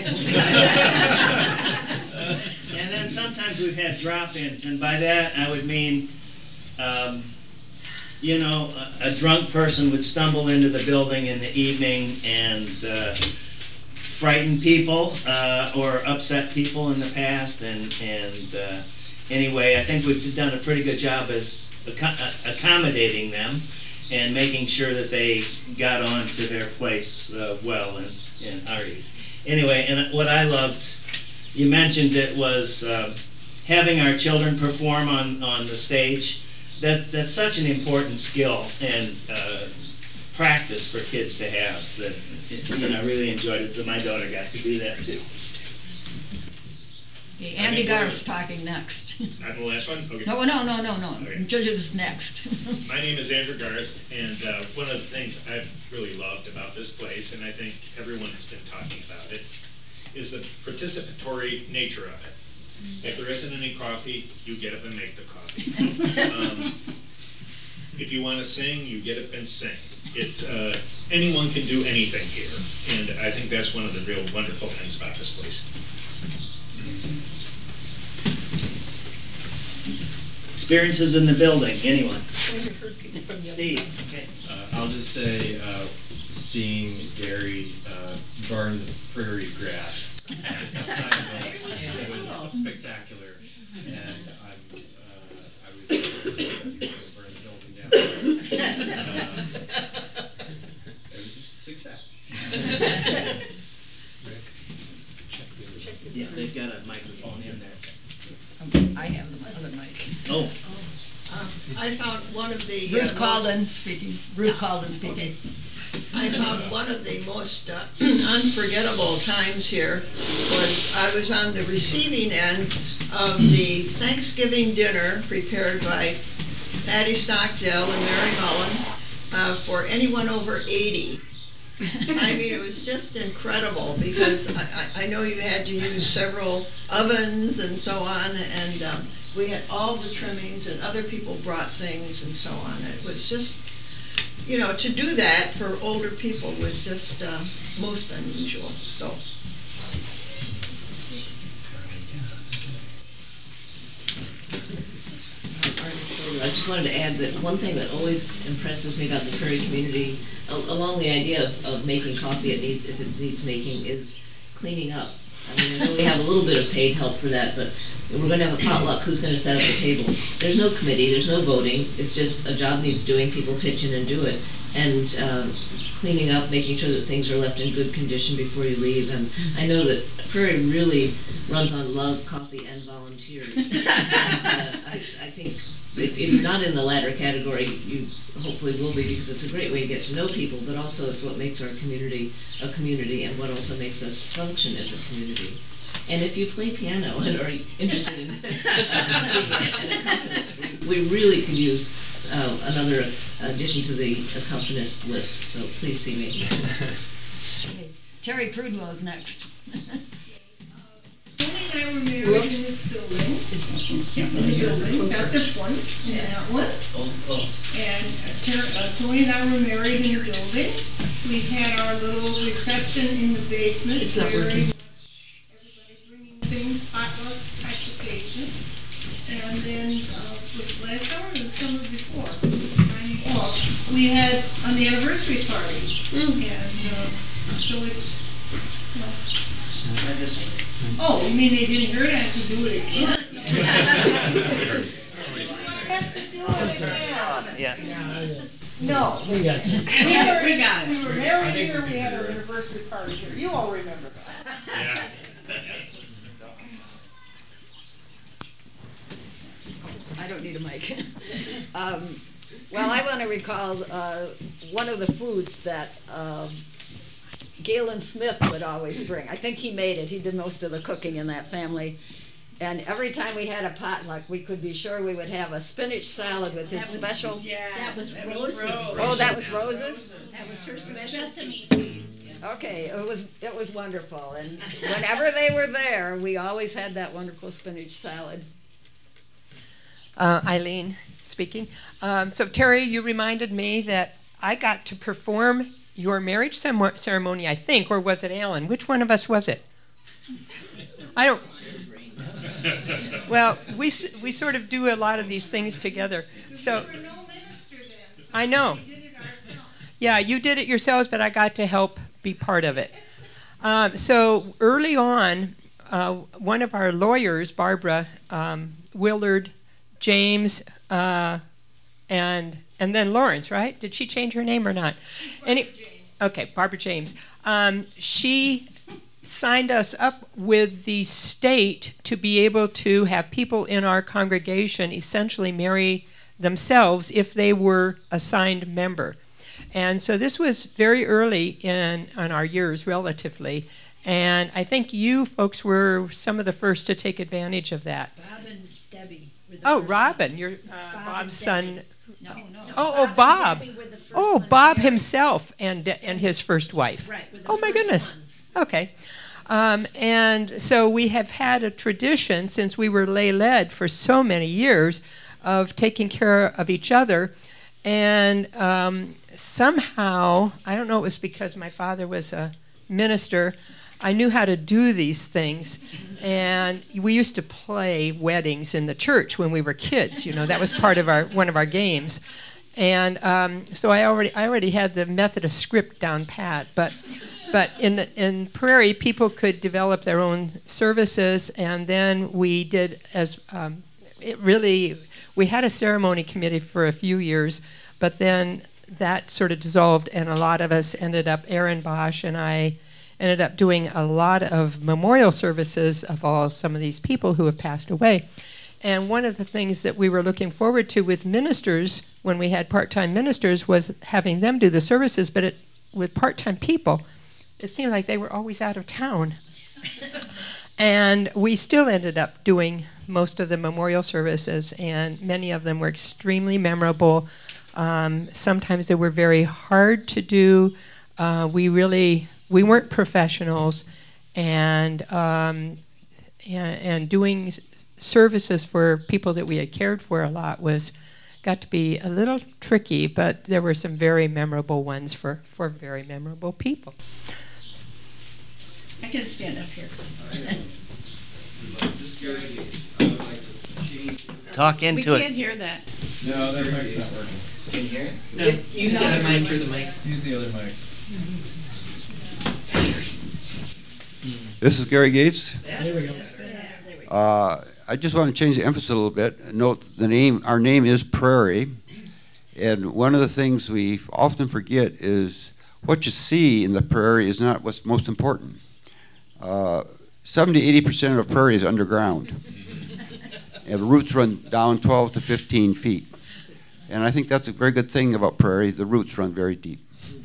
And then sometimes we've had drop-ins, and by that I would mean, um, you know, a, a drunk person would stumble into the building in the evening and uh, frighten people uh, or upset people in the past, and and uh, anyway, I think we've done a pretty good job as ac- accommodating them and making sure that they got on to their place uh, well and, and hearty. Anyway, and what I loved, you mentioned it, was uh, having our children perform on, on the stage. That That's such an important skill and uh, practice for kids to have. That, you know, I really enjoyed it, but my daughter got to do that too. Okay, Andy Gar's talking next. I'm the last one? Okay. No, no, no, no, no. Okay. Judges next. My name is Andrew Gars, and uh, one of the things I've really loved about this place, and I think everyone has been talking about it, is the participatory nature of it. If there isn't any coffee, you get up and make the coffee. um, if you want to sing, you get up and sing. It's uh, anyone can do anything here, and I think that's one of the real wonderful things about this place. Experiences in the building, anyone? Steve. Okay. Uh, I'll just say, uh, seeing Gary uh, burn the prairie grass just outside the building was spectacular, and I'm, uh, I was worried that he was going to burn the building down. Uh, it I found one of the. Ruth uh, most- Calden speaking. Ruth Calden speaking. I found one of the most uh, unforgettable times here was I was on the receiving end of the Thanksgiving dinner prepared by Patty Stockdale and Mary Mullen uh, for anyone over eighty. I mean, it was just incredible because I, I I know you had to use several ovens and so on, and um, we had all the trimmings, and other people brought things and so on. It was just, you know, to do that for older people was just uh, most unusual. So. I just wanted to add that one thing that always impresses me about the Prairie community, a- along the idea of, of making coffee it need, if it needs making, is cleaning up. I mean, I know we have a little bit of paid help for that, but we're gonna have a potluck, who's gonna set up the tables? There's no committee, there's no voting, it's just a job needs doing, people pitch in and do it. And um, cleaning up, making sure that things are left in good condition before you leave. And I know that Prairie really runs on love, coffee, and volunteers. and, uh, I, I think if, if you're not in the latter category, you hopefully will be, because it's a great way to get to know people, but also it's what makes our community a community and what also makes us function as a community. And if you play piano and are interested in being an accompanist, we, we really could use uh, another addition to the accompanist list, so please see me. Okay. Terry Prudlow is next. Tony and I were married in this building, in the building, not this one, and that one. And uh, Ter- uh, Tony and I were married in the building. We had our little reception in the basement. It's not very working. much everybody bringing things, potluck type occasion. And then, uh, was it last summer or the summer before? Oh, we had an anniversary party. And uh, so it's, you know, I just- oh, you mean they didn't hear it, I have to do it again? Yeah. No. We got you. We were, we got it. We were married here, we had our anniversary party here. You all remember that. I don't need a mic. um, well, I want to recall uh, one of the foods that um, Galen Smith would always bring. I think he made it. He did most of the cooking in that family. And every time we had a potluck, we could be sure we would have a spinach salad with his That was- special. yeah, that was that was Rose's. Rose. Oh, that was Rose's. That was her special. Sesame seeds. Okay, it was it was wonderful, and whenever they were there, we always had that wonderful spinach salad. Uh, Eileen speaking. Um, so Terry, you reminded me that I got to perform your marriage cemo- ceremony, I think, or was it Alan? Which one of us was it? I don't. Well, we s- we sort of do a lot of these things together. So I know. Yeah, you did it yourselves, but I got to help be part of it. Um, so early on, uh, one of our lawyers, Barbara um, Willard James, uh, and and then Lawrence, right? Did she change her name or not? Any, okay, Barbara James. Um, she signed us up with the state to be able to have people in our congregation essentially marry themselves if they were assigned member. And so this was very early in, in our years, relatively. And I think you folks were some of the first to take advantage of that. Bob and Debbie were the Oh, first Robin, ones. your Bob uh, and Bob's Debbie. son. No, no. Oh, oh, Bob. Oh, Bob himself and and his first wife. Right, were the Oh my first goodness. ones. Okay. Um, and so we have had a tradition since we were lay led for so many years of taking care of each other. And um, somehow, I don't know, it was because my father was a minister, I knew how to do these things. And we used to play weddings in the church when we were kids. You know, that was part of our one of our games. And um, so I already I already had the Methodist script down pat. But but in the in Prairie, people could develop their own services, and then we did as um, it really we had a ceremony committee for a few years, but then that sort of dissolved, and a lot of us ended up. Aaron Bosch and I ended up doing a lot of memorial services of all some of these people who have passed away. And one of the things that we were looking forward to with ministers, when we had part-time ministers, was having them do the services, but it, with part-time people, it seemed like they were always out of town. And we still ended up doing most of the memorial services, and many of them were extremely memorable. Um, sometimes they were very hard to do. Uh, we really, we weren't professionals, and, um, and, and doing services for people that we had cared for a lot was got to be a little tricky, but there were some very memorable ones for, for very memorable people. I can stand up here. Talk into we it. We can't hear that. No, that mic's not working. Can you hear it? No, use the other mic through the mic. Use the other mic. This is Gary Gates. There we go. Uh, I just want to change the emphasis a little bit. Note the name, our name is Prairie, and one of the things we often forget is what you see in the prairie is not what's most important. Uh, seventy, eighty percent of prairie is underground, and the roots run down twelve to fifteen feet. And I think that's a very good thing about prairie. The roots run very deep.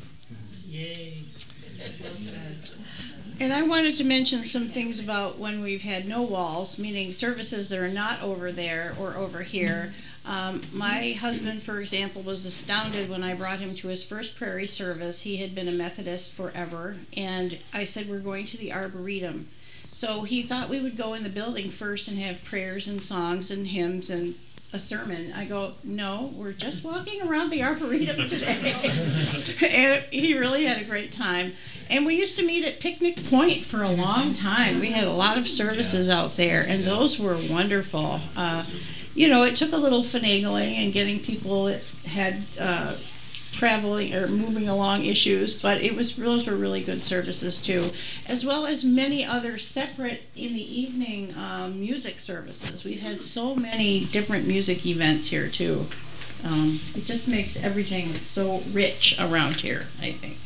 And I wanted to mention some things about when we've had no walls, meaning services that are not over there or over here. Um, my husband, for example, was astounded when I brought him to his first prairie service. He had been a Methodist forever, and I said, we're going to the Arboretum. So he thought we would go in the building first and have prayers and songs and hymns and a sermon. I go, no, we're just walking around the Arboretum today. And he really had a great time. And we used to meet at Picnic Point for a long time. We had a lot of services out there, and those were wonderful. Uh, you know, it took a little finagling and getting people that had uh, traveling or moving along issues, but it was those were really good services too, as well as many other separate in the evening um, music services. We've had so many different music events here too. Um, it just makes everything so rich around here, I think.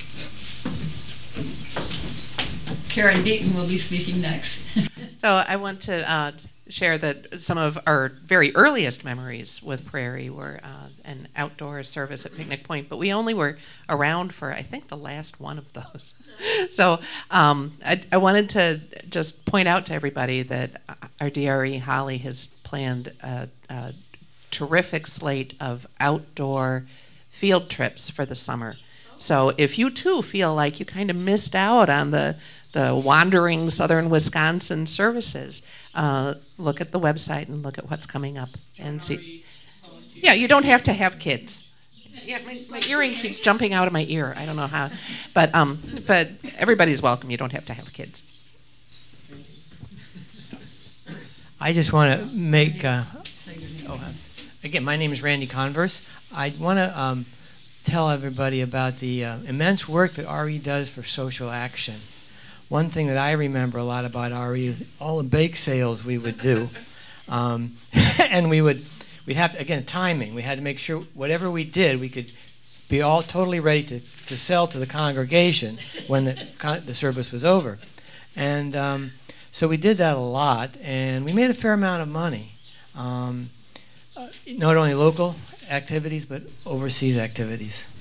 Karen Deaton will be speaking next. So I want to uh, share that some of our very earliest memories with Prairie were uh, an outdoor service at Picnic Point, but we only were around for, I think, the last one of those. So um, I, I wanted to just point out to everybody that our D R E, Holly, has planned a, a terrific slate of outdoor field trips for the summer. So if you too feel like you kind of missed out on the the wandering southern Wisconsin services, uh, look at the website and look at what's coming up and see. Yeah, you don't have to have kids. Yeah, my, my earring keeps jumping out of my ear. I don't know how, but um, but everybody's welcome. You don't have to have kids. I just want to make. Uh, oh, again, my name is Randy Converse. I want to um, tell everybody about the uh, immense work that R E does for social action. One thing that I remember a lot about R E is all the bake sales we would do, um, and we would we'd have again timing. We had to make sure whatever we did, we could be all totally ready to, to sell to the congregation when the con- the service was over, and um, so we did that a lot, and we made a fair amount of money. Um, uh, not only local activities but overseas activities.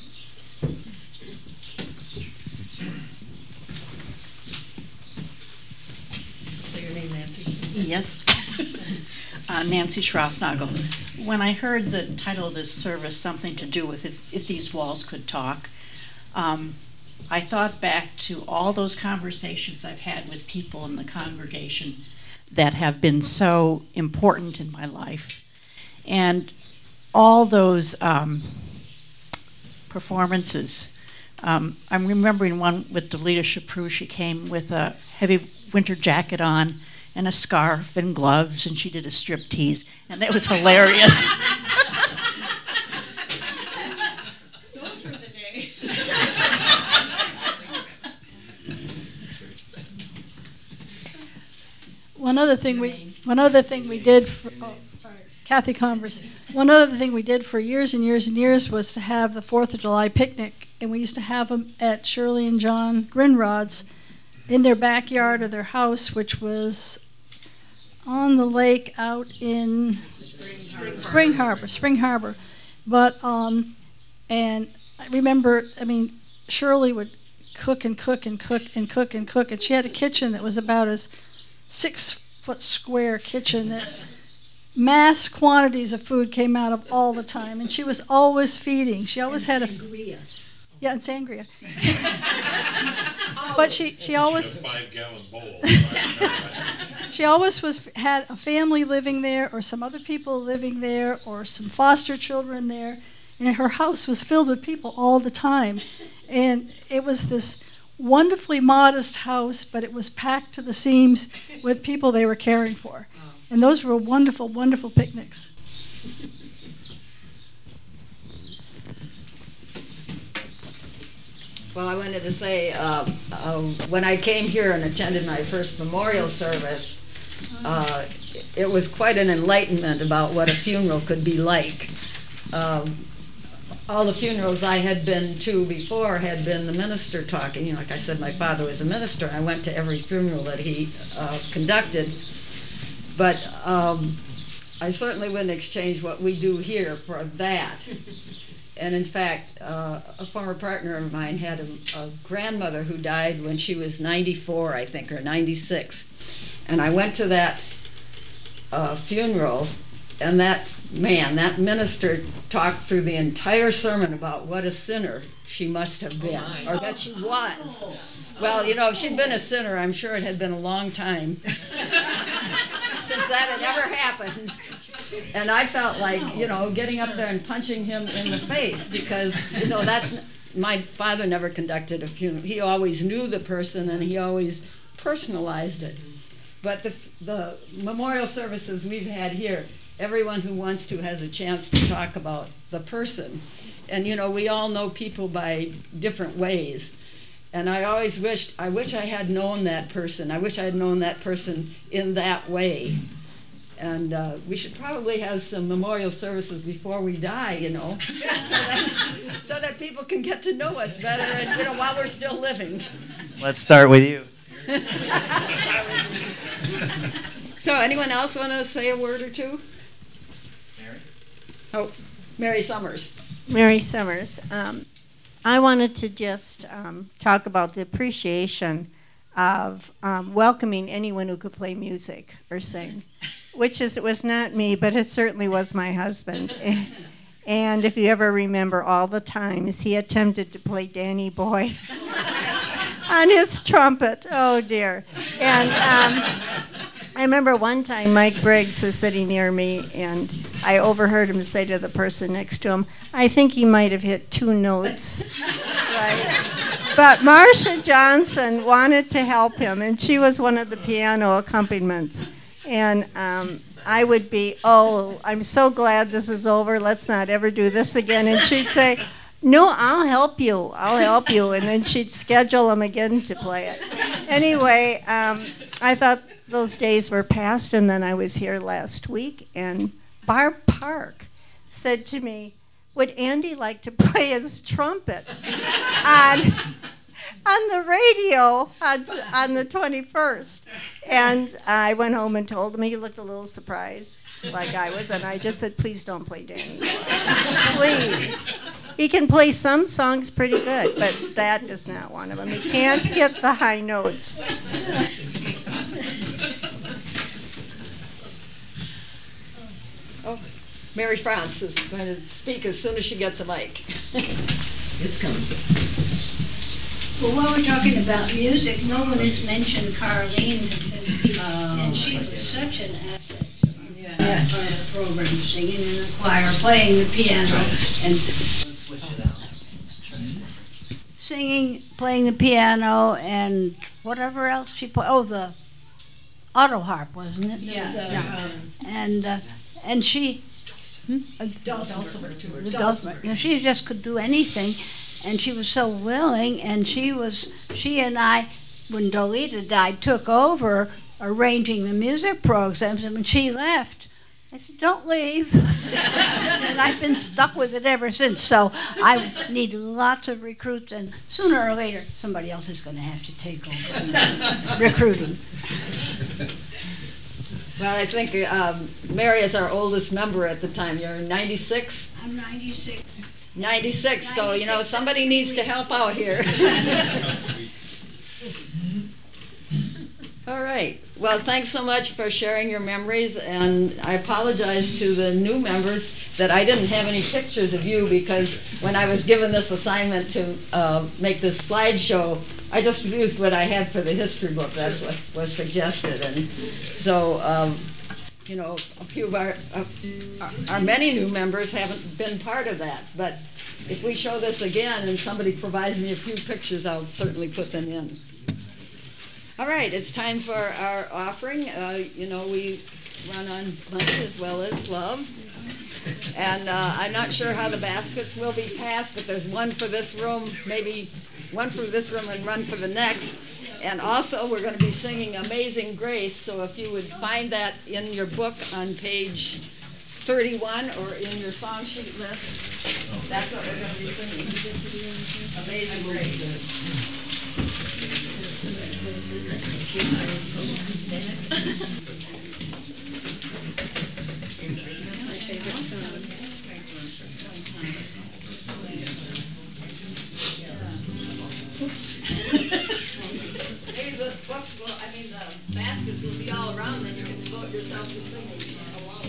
Say your name, Nancy. Yes. uh, Nancy Schroffnagel. When I heard the title of this service, something to do with if, if these walls could talk, um, I thought back to all those conversations I've had with people in the congregation that have been so important in my life. And all those um, performances. Um, I'm remembering one with Delita Chaprou. She came with a heavy winter jacket on and a scarf and gloves, and she did a striptease, and that was hilarious. Those were the days. One other thing we, one other thing we did, for, oh, sorry, Kathy Converse. One other thing we did for years and years and years was to have the Fourth of July picnic, and we used to have them at Shirley and John Grinrod's in their backyard of their house, which was on the lake out in Spring Spring Harbor, Spring Harbor. But, um, and I remember, I mean, Shirley would cook and cook and cook and cook and cook, and she had a kitchen that was about a six-foot square kitchen that mass quantities of food came out of all the time, and she was always feeding. She always And had a sangria. yeah, and sangria. But she she always Five gallon bowl. she always was had a family living there, or some other people living there, or some foster children there, and her house was filled with people all the time. And it was this wonderfully modest house, but it was packed to the seams with people they were caring for. And those were wonderful, wonderful picnics. Well, I wanted to say, uh, uh, when I came here and attended my first memorial service, uh, it was quite an enlightenment about what a funeral could be like. Um, all the funerals I had been to before had been the minister talking. You know, like I said, my father was a minister. I went to every funeral that he uh, conducted. But um, I certainly wouldn't exchange what we do here for that. And in fact, uh, a former partner of mine had a, a grandmother who died when she was ninety-four, I think, or ninety-six. And I went to that uh, funeral, and that man, that minister, talked through the entire sermon about what a sinner she must have been, or that she was. Well, you know, if she'd been a sinner, I'm sure it had been a long time since that had ever happened. And I felt like, you know, getting up there and punching him in the face, because, you know, that's, my father never conducted a funeral. He always knew the person, and he always personalized it. But the, the memorial services we've had here, everyone who wants to has a chance to talk about the person. And, you know, we all know people by different ways. And I always wished, I wish I had known that person. I wish I had known that person in that way. And uh, we should probably have some memorial services before we die, you know, so that, so that people can get to know us better, and, you know, while we're still living. Let's start with you. So anyone else want to say a word or two? Mary? Oh, Mary Summers. Mary Summers. Um, I wanted to just um, talk about the appreciation of um, welcoming anyone who could play music or sing, which is, it was not me, but it certainly was my husband. And if you ever remember all the times he attempted to play Danny Boy on his trumpet, oh dear. And um, I remember one time Mike Briggs was sitting near me, and I overheard him say to the person next to him, I think he might have hit two notes, right? But Marcia Johnson wanted to help him, and she was one of the piano accompaniments. And um, I would be, oh, I'm so glad this is over. Let's not ever do this again. And she'd say, no, I'll help you. I'll help you. And then she'd schedule him again to play it. Anyway, um, I thought those days were past, and then I was here last week, and Barb Park said to me, would Andy like to play his trumpet on, on the radio on, on the twenty-first? And I went home and told him. He looked a little surprised, like I was, and I just said, please don't play Danny. Please. He can play some songs pretty good, but that is not one of them. He can't get the high notes. Oh, Mary France is going to speak as soon as she gets a mic. It's coming. Well, while we're talking about music, no one has mentioned Carlene, and she was such an asset to Yes. our program, singing in the choir, playing the piano, and Let's switch it out. Let's try it. singing, playing the piano, and whatever else she played. Oh, the auto harp, wasn't it? Yes. Yeah. And uh, and she. Hmm? Uh, Dulcimer. The dulcimer. You know, she just could do anything, and she was so willing. And she was, she and I, when Dolita died, took over arranging the music programs. And when she left, I said, "Don't leave." And I've been stuck with it ever since. So I need lots of recruits, and sooner or later, somebody else is going to have to take over recruiting. Well, I think um, Mary is our oldest member at the time. You're ninety-six? I'm ninety-six. ninety-six, so, you know, somebody needs to help out here. All right. Well, thanks so much for sharing your memories, and I apologize to the new members that I didn't have any pictures of you, because when I was given this assignment to uh, make this slideshow, I just used what I had for the history book. That's what was suggested, and so um, you know, a few of our, uh, our our many new members haven't been part of that. But if we show this again and somebody provides me a few pictures, I'll certainly put them in. All right, it's time for our offering. Uh, you know, we run on money as well as love. And uh, I'm not sure how the baskets will be passed, but there's one for this room, maybe one for this room and one for the next. And also, we're going to be singing Amazing Grace, so if you would find that in your book on page thirty-one or in your song sheet list, that's what we're going to be singing. Amazing Grace. Maybe the books will, I mean, the baskets will be all around, then you can devote yourself to singing alone.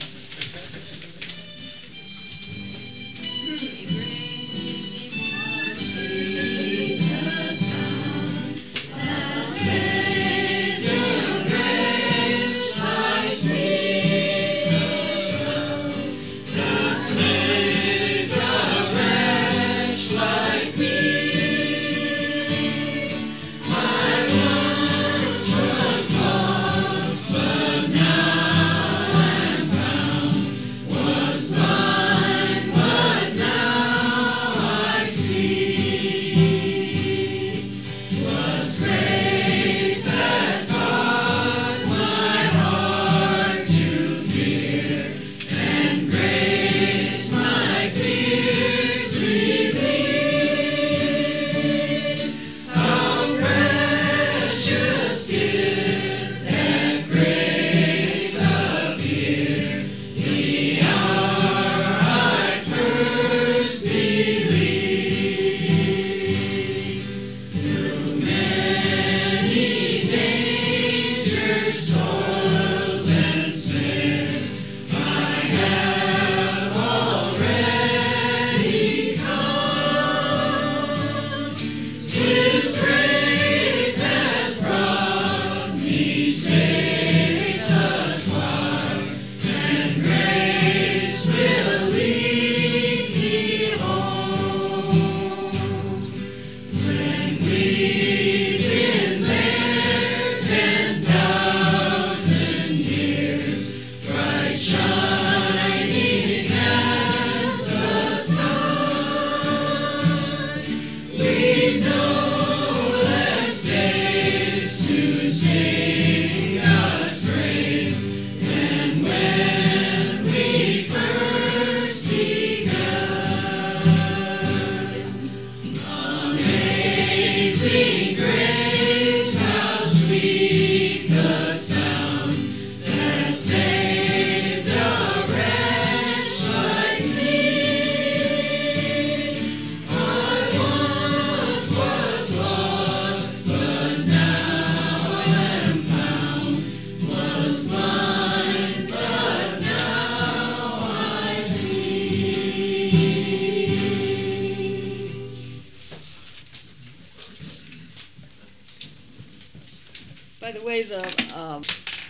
By the way, the um,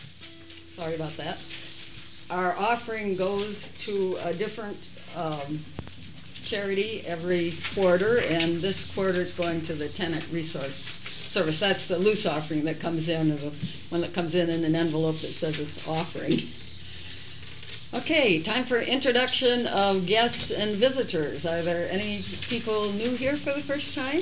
sorry about that. Our offering goes to a different um, charity every quarter, and this quarter is going to the Tenant Resource Service. That's the loose offering that comes in, or the one that comes in in an envelope that says it's offering. Okay, time for introduction of guests and visitors. Are there any people new here for the first time?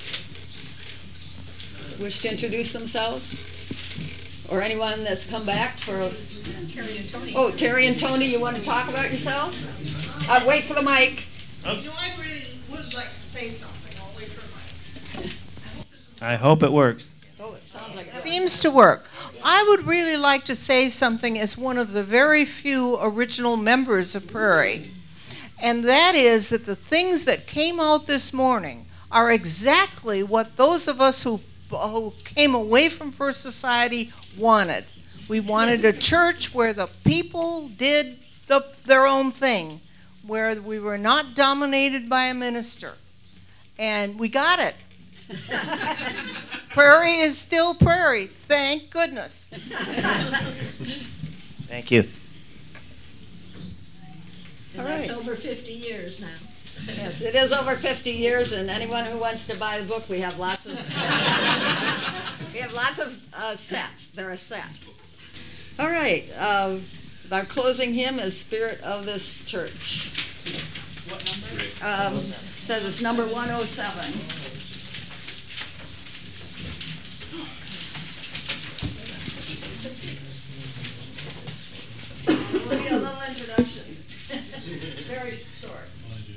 Wish to introduce themselves? Or anyone that's come back for a... Terry and Tony. Oh, Terry and Tony, you want to talk about yourselves? Uh, wait for the mic. You know, I really would like to say something. I'll wait for the mic. I hope it works. Oh, it sounds like it. Seems to work. I would really like to say something as one of the very few original members of Prairie. And that is that the things that came out this morning are exactly what those of us who, who came away from First Society wanted. We wanted a church where the people did the, their own thing, where we were not dominated by a minister. And we got it. Prairie is still Prairie, thank goodness. Thank you. And that's over fifty years now. Yes, it is over fifty years, and anyone who wants to buy the book, we have lots of we have lots of uh, sets. They're a set. All right. Uh, our closing hymn is "Spirit of this Church." What number? Um, says it's number one oh seven. We'll need a little introduction. Very short.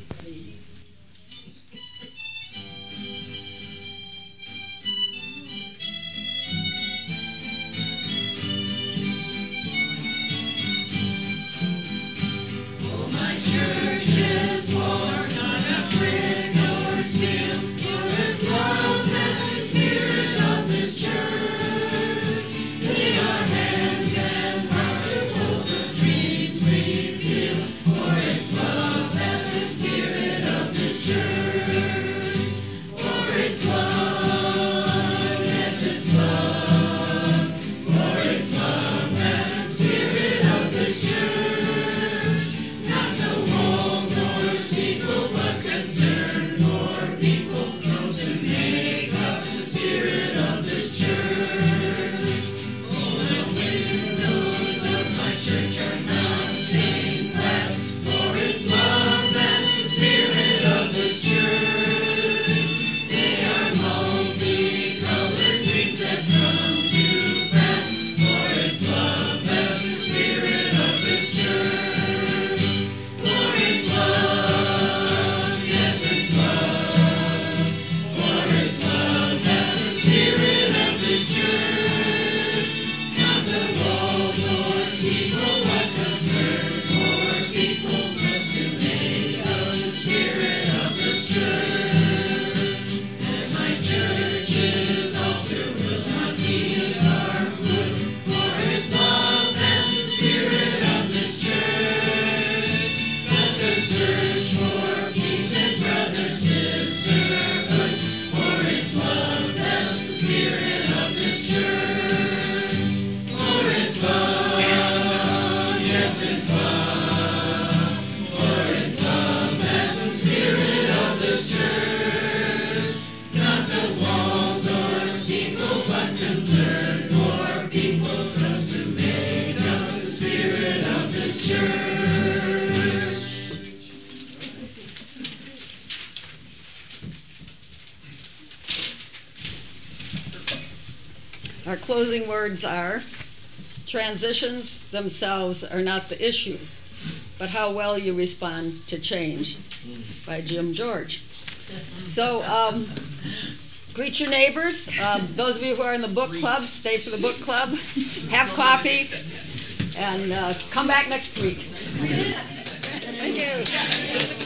Oh, my church is more not a brick or steel, for as long as the spirit of this church, they are hands and hearts to hold the dreams we feel, for its love as the spirit of this church, for its love, yes, its love, for its love as the spirit of this church, not the walls nor steeple, but concern for people, those who make up the spirit of this church. Oh, the windows of my church are now stained glass, for its love, that's the spirit of this church. They are multicolored dreams that come to pass, for its love, that's the spirit of this church. For its love, yes, its love, for its love, that's the spirit of this church. Not the walls or steeple, but concern for people, just to make of the spirit of this church. And my church's altar will not be our wood, for its love, that's the spirit of this church. But the search for peace and brother sisterhood, for its love, that's the spirit of this church. For its love, yes, its love, for its love, that's the spirit of this church. Not the walls or steeple, but concern for people, those who make up the spirit of this church. Our closing words are, transitions themselves are not the issue, but how well you respond to change, by Jim George. So, um, greet your neighbors. Um, those of you who are in the book club, stay for the book club. Have coffee, and uh, come back next week. Thank you.